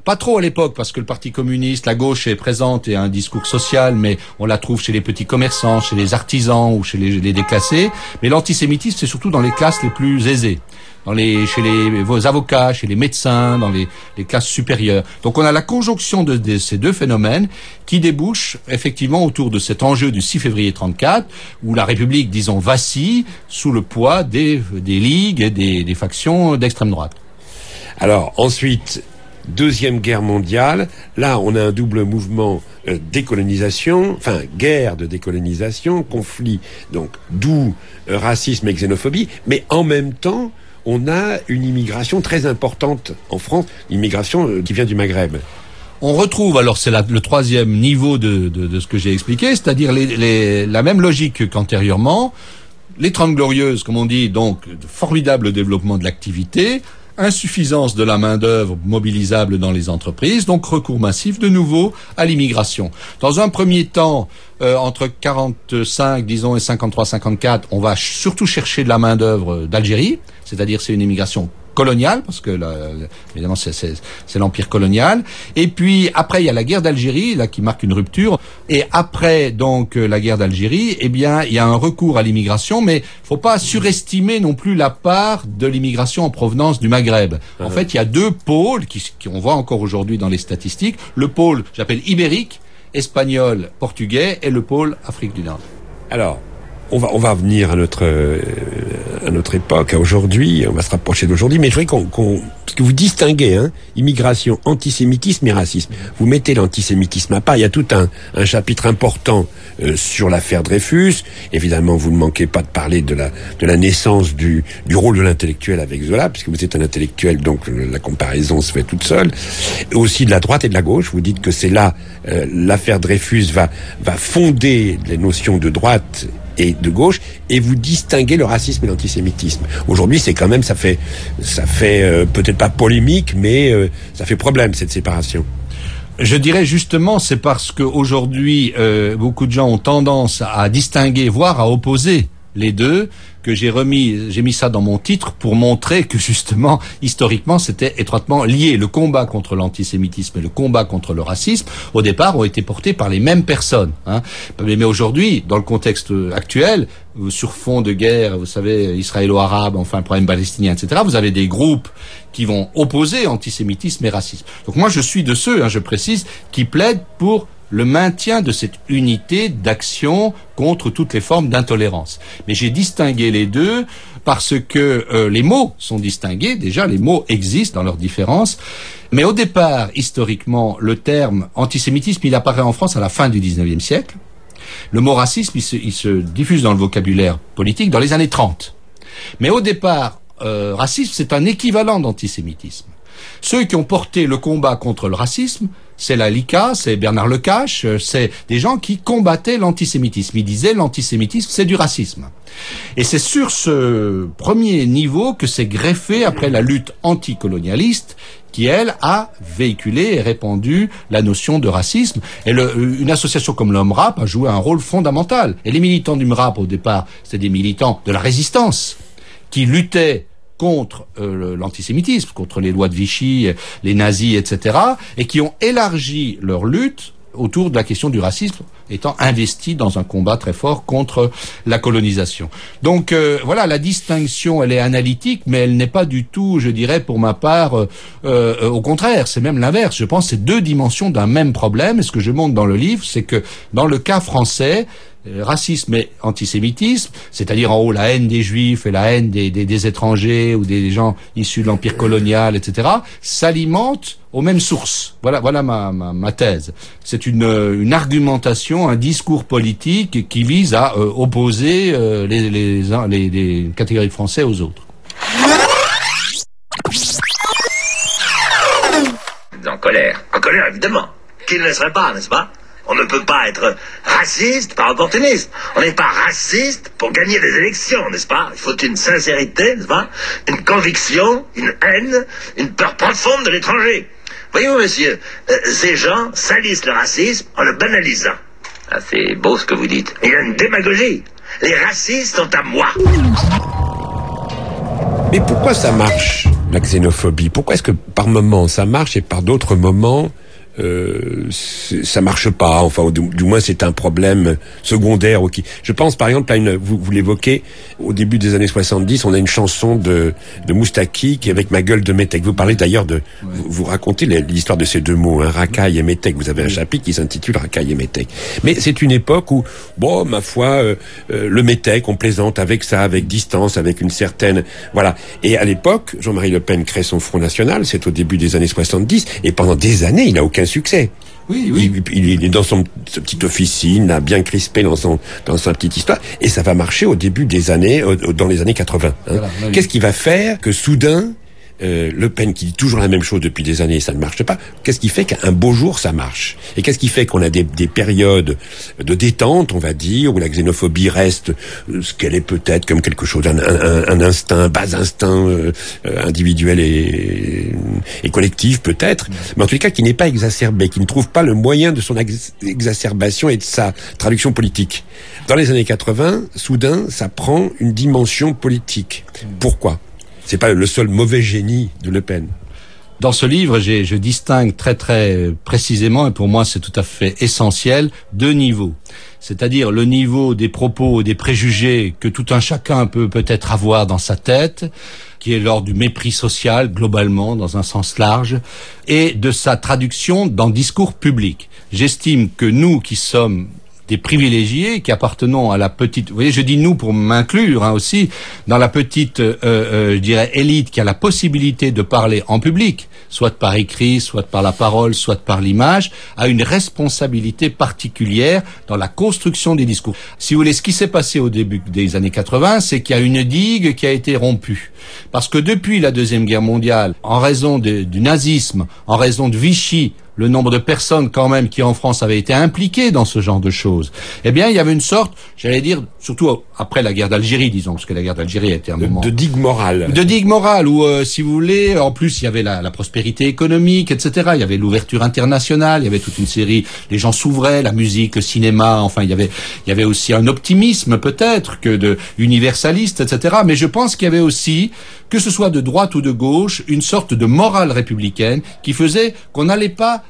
pas trop à l'époque, parce que le Parti communiste, la gauche est présente et a un discours social, mais on la trouve chez les petits commerçants, chez les artisans ou chez les déclassés. Mais l'antisémitisme, c'est surtout dans les classes les plus aisées. Chez les avocats, chez les médecins, dans les classes supérieures. Donc on a la conjonction de ces deux phénomènes qui débouchent effectivement autour de cet enjeu du 6 février 34, où la République, disons, vacille sous le poids des ligues et des factions d'extrême droite. Alors ensuite, Deuxième Guerre mondiale, là on a un double mouvement décolonisation, enfin guerre de décolonisation, conflit, donc d'où racisme et xénophobie, mais en même temps on a une immigration très importante en France, immigration qui vient du Maghreb. On retrouve, alors c'est le troisième niveau de ce que j'ai expliqué, c'est-à-dire la même logique qu'antérieurement, les 30 glorieuses, comme on dit, donc formidable développement de l'activité, insuffisance de la main-d'œuvre mobilisable dans les entreprises, donc recours massif de nouveau à l'immigration. Dans un premier temps, entre 45, disons, et 53-54, on va surtout chercher de la main-d'œuvre d'Algérie, c'est-à-dire c'est une immigration coloniale, parce que évidemment c'est l'empire colonial. Et puis après il y a la guerre d'Algérie là qui marque une rupture. Et après donc la guerre d'Algérie, eh bien il y a un recours à l'immigration, mais faut pas surestimer non plus la part de l'immigration en provenance du Maghreb. En fait, il y a deux pôles qui on voit encore aujourd'hui dans les statistiques. Le pôle, j'appelle ibérique, espagnol, portugais, et le pôle Afrique du Nord. Alors, on va venir à notre époque, à aujourd'hui, on va se rapprocher d'aujourd'hui, mais je voudrais parce que vous distinguez, immigration, antisémitisme et racisme. Vous mettez l'antisémitisme à part, il y a tout un chapitre important sur l'affaire Dreyfus. Évidemment, vous ne manquez pas de parler de la naissance du rôle de l'intellectuel avec Zola, puisque vous êtes un intellectuel, donc la comparaison se fait toute seule. Et aussi de la droite et de la gauche, vous dites que c'est là, l'affaire Dreyfus va fonder les notions de droite et de gauche, et vous distinguez le racisme et l'antisémitisme. Aujourd'hui, c'est quand même, ça fait peut-être pas polémique, mais ça fait problème, cette séparation. Je dirais justement, c'est parce que aujourd'hui, beaucoup de gens ont tendance à distinguer, voire à opposer les deux, que j'ai mis ça dans mon titre pour montrer que justement, historiquement, c'était étroitement lié. Le combat contre l'antisémitisme et le combat contre le racisme, au départ, ont été portés par les mêmes personnes. Mais aujourd'hui, dans le contexte actuel, sur fond de guerre, vous savez, israélo-arabe, enfin, problème palestinien, etc., vous avez des groupes qui vont opposer antisémitisme et racisme. Donc moi, je suis de ceux, je précise, qui plaident pour le maintien de cette unité d'action contre toutes les formes d'intolérance. Mais j'ai distingué les deux parce que les mots sont distingués. Déjà, les mots existent dans leurs différences. Mais au départ, historiquement, le terme antisémitisme, il apparaît en France à la fin du XIXe siècle. Le mot racisme, il se diffuse dans le vocabulaire politique dans les années 30. Mais au départ, racisme, c'est un équivalent d'antisémitisme. Ceux qui ont porté le combat contre le racisme, c'est la LICA, c'est Bernard Lecache, c'est des gens qui combattaient l'antisémitisme. Ils disaient l'antisémitisme, c'est du racisme. Et c'est sur ce premier niveau que s'est greffé après la lutte anticolonialiste qui, elle, a véhiculé et répandu la notion de racisme. Et une association comme l'OMRAP a joué un rôle fondamental. Et les militants du MRAP, au départ, c'était des militants de la résistance qui luttaient contre l'antisémitisme, contre les lois de Vichy, les nazis, etc., et qui ont élargi leur lutte autour de la question du racisme, étant investis dans un combat très fort contre la colonisation. Donc voilà, la distinction, elle est analytique, mais elle n'est pas du tout, je dirais, pour ma part, au contraire, c'est même l'inverse. Je pense que c'est deux dimensions d'un même problème, et ce que je montre dans le livre, c'est que dans le cas français, racisme et antisémitisme, c'est-à-dire en haut la haine des juifs et la haine des étrangers ou des gens issus de l'empire colonial, etc., s'alimentent aux mêmes sources. Voilà ma thèse. C'est une argumentation, un discours politique qui vise à opposer les catégories de Français aux autres. En colère évidemment. Qui ne le serait pas, n'est-ce pas? On ne peut pas être raciste par opportunisme. On n'est pas raciste pour gagner des élections, n'est-ce pas? Il faut une sincérité, n'est-ce pas? Une conviction, une haine, une peur profonde de l'étranger. Voyez-vous, monsieur, ces gens salissent le racisme en le banalisant. Ah, c'est beau ce que vous dites. Il y a une démagogie. Les racistes sont à moi. Mais pourquoi ça marche? la xénophobie? Pourquoi est-ce que par moments ça marche et par d'autres moments ça marche pas, enfin du moins c'est un problème secondaire. Je pense par exemple à vous l'évoquez, au début des années 70, on a une chanson de Moustaki qui est avec Ma gueule de métèque. Vous parlez d'ailleurs vous racontez l'histoire de ces deux mots, hein, racaille et métèque. Vous avez un chapitre qui s'intitule Racaille et métèque. Mais c'est une époque où, bon, ma foi, le métèque, on plaisante avec ça, avec distance, avec une certaine, voilà. Et à l'époque, Jean-Marie Le Pen crée son Front National, c'est au début des années 70, et pendant des années, il n'a aucun succès. Oui. Il est dans sa petite officine, là, bien crispé dans sa petite histoire, et ça va marcher au début des années, dans les années 80. Hein. Voilà, qu'est-ce qui va faire que soudain, Le Pen qui dit toujours la même chose depuis des années, ça ne marche pas. Qu'est-ce qui fait qu'un beau jour ça marche? Et qu'est-ce qui fait qu'on a des périodes de détente, on va dire, où la xénophobie reste ce qu'elle est peut-être, comme quelque chose, un instinct, un bas instinct individuel et collectif peut-être, mais en tout cas qui n'est pas exacerbé, qui ne trouve pas le moyen de son exacerbation et de sa traduction politique. Dans les années 80, soudain, ça prend une dimension politique. Pourquoi? C'est pas le seul mauvais génie de Le Pen. Dans ce livre, je distingue très très précisément, et pour moi c'est tout à fait essentiel, deux niveaux. C'est-à-dire le niveau des propos, des préjugés que tout un chacun peut peut-être avoir dans sa tête, qui est l'ordre du mépris social, globalement, dans un sens large, et de sa traduction dans le discours public. J'estime que nous qui sommes des privilégiés, qui appartenons à la petite, vous voyez, je dis nous pour m'inclure aussi, dans la petite, je dirais, élite qui a la possibilité de parler en public, soit par écrit, soit par la parole, soit par l'image, a une responsabilité particulière dans la construction des discours. Si vous voulez, ce qui s'est passé au début des années 80, c'est qu'il y a une digue qui a été rompue. Parce que depuis la Deuxième Guerre mondiale, en raison du nazisme, en raison de Vichy, le nombre de personnes quand même qui en France avaient été impliquées dans ce genre de choses, eh bien il y avait une sorte, j'allais dire, surtout après la guerre d'Algérie, disons, parce que la guerre d'Algérie a été un moment... De digue morale. De digue morale, où, si vous voulez, en plus il y avait la prospérité économique, etc. Il y avait l'ouverture internationale, il y avait toute une série, les gens s'ouvraient, la musique, le cinéma, enfin il y avait aussi un optimisme peut-être, universaliste, etc. Mais je pense qu'il y avait aussi, que ce soit de droite ou de gauche, une sorte de morale républicaine qui faisait qu'on n'allait pas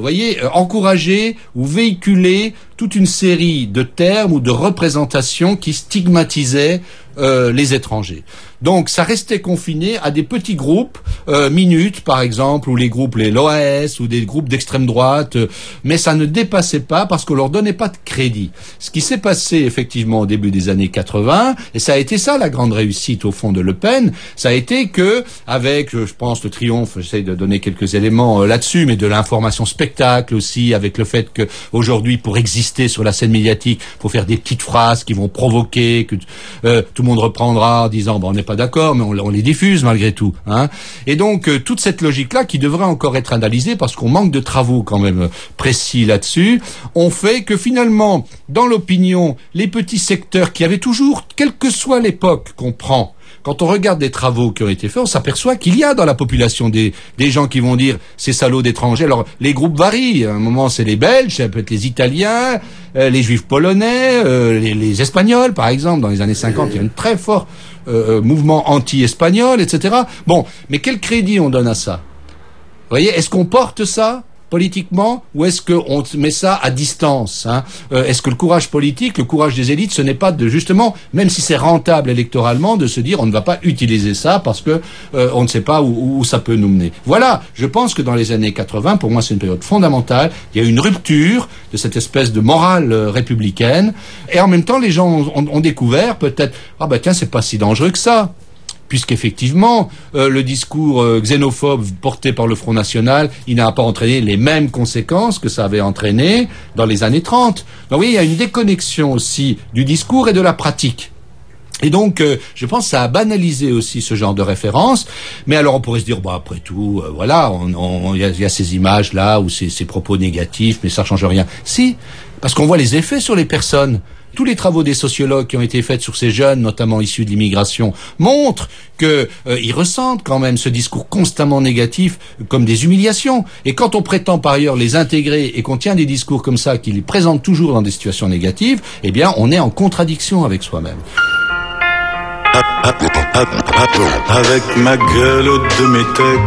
encourager ou véhiculer toute une série de termes ou de représentations qui stigmatisaient les étrangers. Donc ça restait confiné à des petits groupes, minutes par exemple, ou les l'OAS, ou des groupes d'extrême droite, mais ça ne dépassait pas parce qu'on leur donnait pas de crédit. Ce qui s'est passé effectivement au début des années 80, et ça a été ça la grande réussite au fond de Le Pen, ça a été que, avec, je pense, le triomphe, j'essaie de donner quelques éléments là-dessus, mais de l'information spectacle aussi, avec le fait que aujourd'hui, pour exister sur la scène médiatique, faut faire des petites phrases qui vont provoquer, que tout le monde reprendra en disant on n'est pas d'accord, mais on les diffuse malgré tout. Hein. Et donc toute cette logique-là, qui devrait encore être analysée, parce qu'on manque de travaux quand même précis là-dessus, on fait que finalement, dans l'opinion, les petits secteurs qui avaient toujours, quelle que soit l'époque qu'on prend, quand on regarde des travaux qui ont été faits, on s'aperçoit qu'il y a dans la population des gens qui vont dire ces salauds d'étrangers. Alors les groupes varient. À un moment c'est les Belges, ça peut être les Italiens, les Juifs polonais, les Espagnols par exemple. Dans les années 50, il y a un très fort mouvement anti-espagnol, etc. Bon, mais quel crédit on donne à ça? Vous voyez, est-ce qu'on porte ça politiquement, ou est-ce qu'on met ça à distance, hein? Est-ce que le courage politique, le courage des élites, ce n'est pas de justement, même si c'est rentable électoralement, de se dire on ne va pas utiliser ça parce que on ne sait pas où ça peut nous mener. Voilà, je pense que dans les années 80, pour moi c'est une période fondamentale, il y a eu une rupture de cette espèce de morale républicaine, et en même temps les gens ont découvert peut-être, ah bah tiens, c'est pas si dangereux que ça. Puisqu'effectivement, le discours xénophobe porté par le Front National, il n'a pas entraîné les mêmes conséquences que ça avait entraîné dans les années 30. Donc oui, il y a une déconnexion aussi du discours et de la pratique. Et donc, je pense que ça a banalisé aussi ce genre de référence. Mais alors, on pourrait se dire, bah après tout, voilà, il y a ces images-là ou ces propos négatifs, mais ça ne change rien. Si, parce qu'on voit les effets sur les personnes. Tous les travaux des sociologues qui ont été faits sur ces jeunes, notamment issus de l'immigration, montrent que ils ressentent quand même ce discours constamment négatif comme des humiliations. Et quand on prétend par ailleurs les intégrer et qu'on tient des discours comme ça qui les présentent toujours dans des situations négatives, eh bien on est en contradiction avec soi-même. Avec ma gueule de métèque.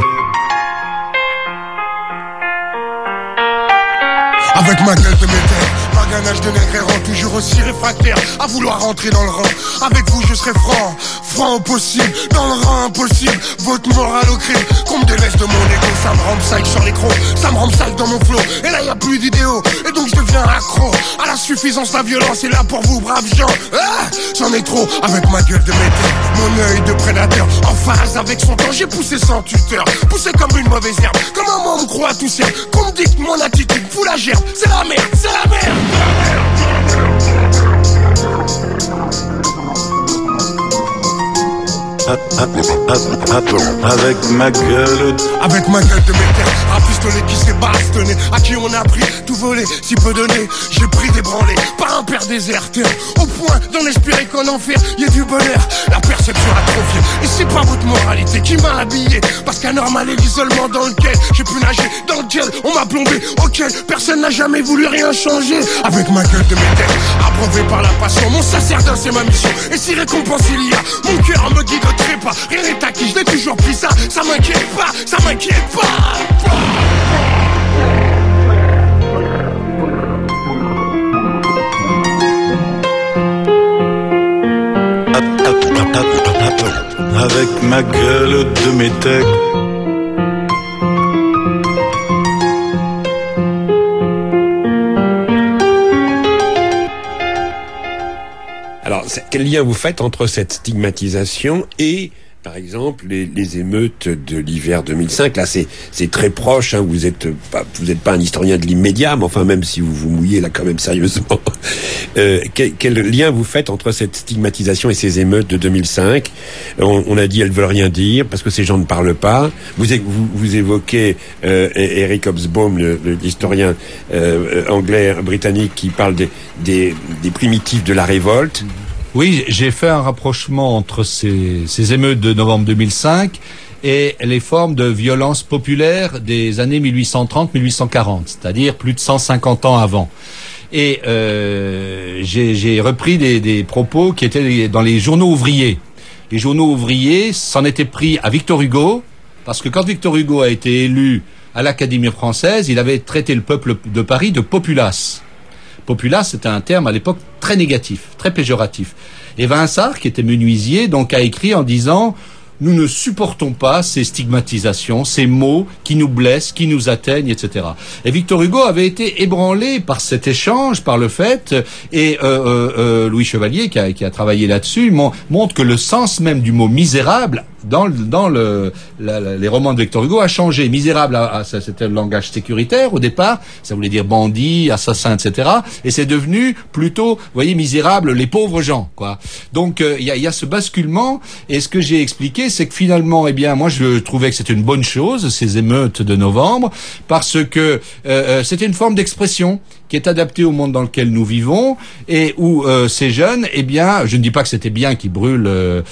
Avec ma gueule de métèque, ma ganache de nègre rend toujours aussi réfractaire à vouloir rentrer dans le rang. Avec vous je serai franc au possible, dans le rang impossible. Votre morale au crime, qu'on me délaisse de mon égo. Ça me rend psych sur l'écran, ça me rend psych dans mon flow. Et là y a plus d'idéaux, et donc je deviens accro à la suffisance, la violence est là pour vous braves gens. J'en ai trop, avec ma gueule de métèque, mon œil de prédateur, en phase avec son temps, j'ai poussé sans tuteur. Poussé comme une mauvaise herbe, comment moi on me croit tout seul. Qu'on me dicte mon attitude, fout la gerbe. C'est la merde, c'est la merde. Avec ma gueule. Avec ma gueule de métèque, un pistolet qui s'est bastonné, à qui on a pris tout volé, si peu donné. J'ai pris des branlés, pas un père déserteur, au point d'en espérer qu'en enfer y ait du bonheur. La perception atrophiée, et c'est pas votre moralité qui m'a habillé, parce qu'anormal est l'isolement dans lequel j'ai pu nager, dans lequel on m'a plombé, auquel personne n'a jamais voulu rien changer. Avec ma gueule de métèque, abreuvé par la passion, mon sacerdoce c'est ma mission, et si récompense il y a, mon cœur me guide au trépas. Rien n'est acquis, je l'ai toujours pris ça m'inquiète pas, ça m'inquiète pas. Avec ma gueule de métèque. Alors, quel lien vous faites entre cette stigmatisation et, par exemple, les émeutes de l'hiver 2005? Là, c'est très proche. Hein, vous êtes pas un historien de l'immédiat, mais enfin, même si vous vous mouillez là quand même sérieusement, quel lien vous faites entre cette stigmatisation et ces émeutes de 2005? On a dit elles veulent rien dire parce que ces gens ne parlent pas. Vous évoquez Eric Hobsbawm, l'historien anglais britannique, qui parle des primitifs de la révolte. Oui, j'ai fait un rapprochement entre ces émeutes de novembre 2005 et les formes de violence populaire des années 1830-1840, c'est-à-dire plus de 150 ans avant. Et j'ai repris des propos qui étaient dans les journaux ouvriers. Les journaux ouvriers s'en étaient pris à Victor Hugo, parce que quand Victor Hugo a été élu à l'Académie française, il avait traité le peuple de Paris de populace. Populace, c'était un terme à l'époque très négatif, très péjoratif. Et Vinsart, qui était menuisier, donc a écrit en disant « Nous ne supportons pas ces stigmatisations, ces mots qui nous blessent, qui nous atteignent, etc. » Et Victor Hugo avait été ébranlé par cet échange, par le fait, et Louis Chevalier, qui a travaillé là-dessus, montre que le sens même du mot « misérable » dans les romans de Victor Hugo a changé. Misérable, c'était le langage sécuritaire au départ, ça voulait dire bandit, assassin, etc. Et c'est devenu plutôt, vous voyez, misérable, les pauvres gens, quoi. Donc il y a ce basculement. Et ce que j'ai expliqué, c'est que finalement, eh bien, moi je trouvais que c'était une bonne chose, ces émeutes de novembre, parce que c'était une forme d'expression qui est adaptée au monde dans lequel nous vivons, et où ces jeunes, eh bien, je ne dis pas que c'était bien qu'ils brûlent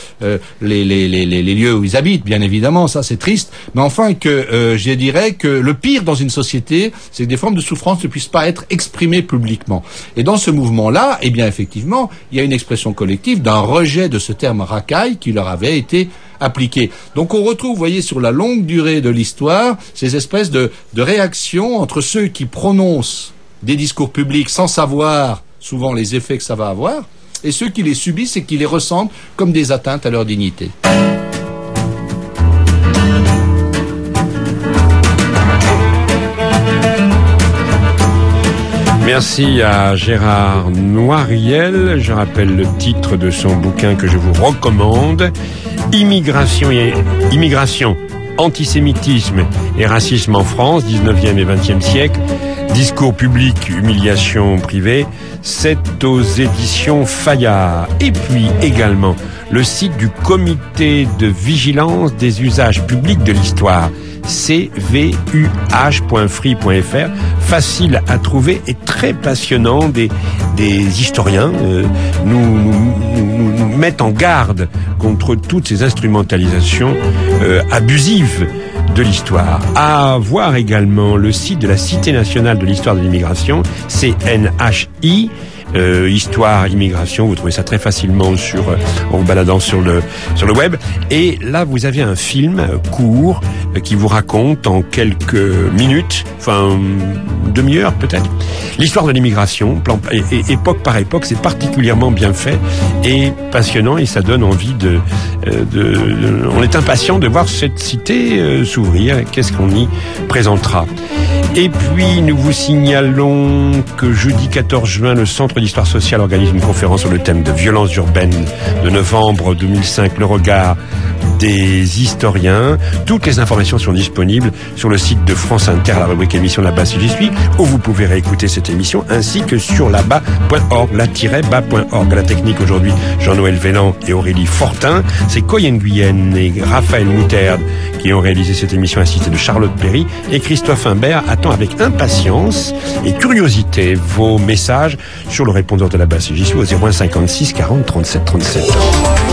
les lieux où ils habitent, bien évidemment, ça c'est triste, mais enfin que je dirais que le pire dans une société, c'est que des formes de souffrance ne puissent pas être exprimées publiquement. Et dans ce mouvement-là, eh bien effectivement, il y a une expression collective d'un rejet de ce terme racaille qui leur avait été appliqué. Donc on retrouve, vous voyez, sur la longue durée de l'histoire, ces espèces de réactions entre ceux qui prononcent des discours publics sans savoir souvent les effets que ça va avoir, et ceux qui les subissent et qui les ressentent comme des atteintes à leur dignité. Merci à Gérard Noiriel. Je rappelle le titre de son bouquin que je vous recommande. Immigration, antisémitisme et racisme en France, 19e et 20e siècle. Discours public, humiliation privée. C'est aux éditions Fayard. Et puis également le site du comité de vigilance des usages publics de l'histoire. cvuh.free.fr, facile à trouver et très passionnant. Des historiens nous mettent en garde contre toutes ces instrumentalisations abusives de l'histoire. À voir également le site de la Cité nationale de l'histoire de l'immigration, CNHI, histoire, immigration. Vous trouvez ça très facilement en vous baladant sur le web. Et là, vous avez un film court qui vous raconte en quelques minutes, enfin une demi-heure peut-être, l'histoire de l'immigration, époque par époque. C'est particulièrement bien fait et passionnant, et ça donne envie on est impatient de voir cette cité s'ouvrir. Qu'est-ce qu'on y présentera? Et puis, nous vous signalons que jeudi 14 juin, le Centre d'Histoire Sociale organise une conférence sur le thème de violences urbaines de novembre 2005, le regard des historiens. Toutes les informations sont disponibles sur le site de France Inter, la rubrique émission Là-bas si j'y suis, où vous pouvez réécouter cette émission, ainsi que sur là-bas.org, la-bas.org. À la technique aujourd'hui, Jean-Noël Vélan et Aurélie Fortin. C'est Coyen Guyenne et Raphaël Moutarde qui ont réalisé cette émission, assistée de Charlotte Perry, et Christophe Imbert attend avec impatience et curiosité vos messages sur le répondeur de Là-bas si j'y suis au 01 56 40 37 37.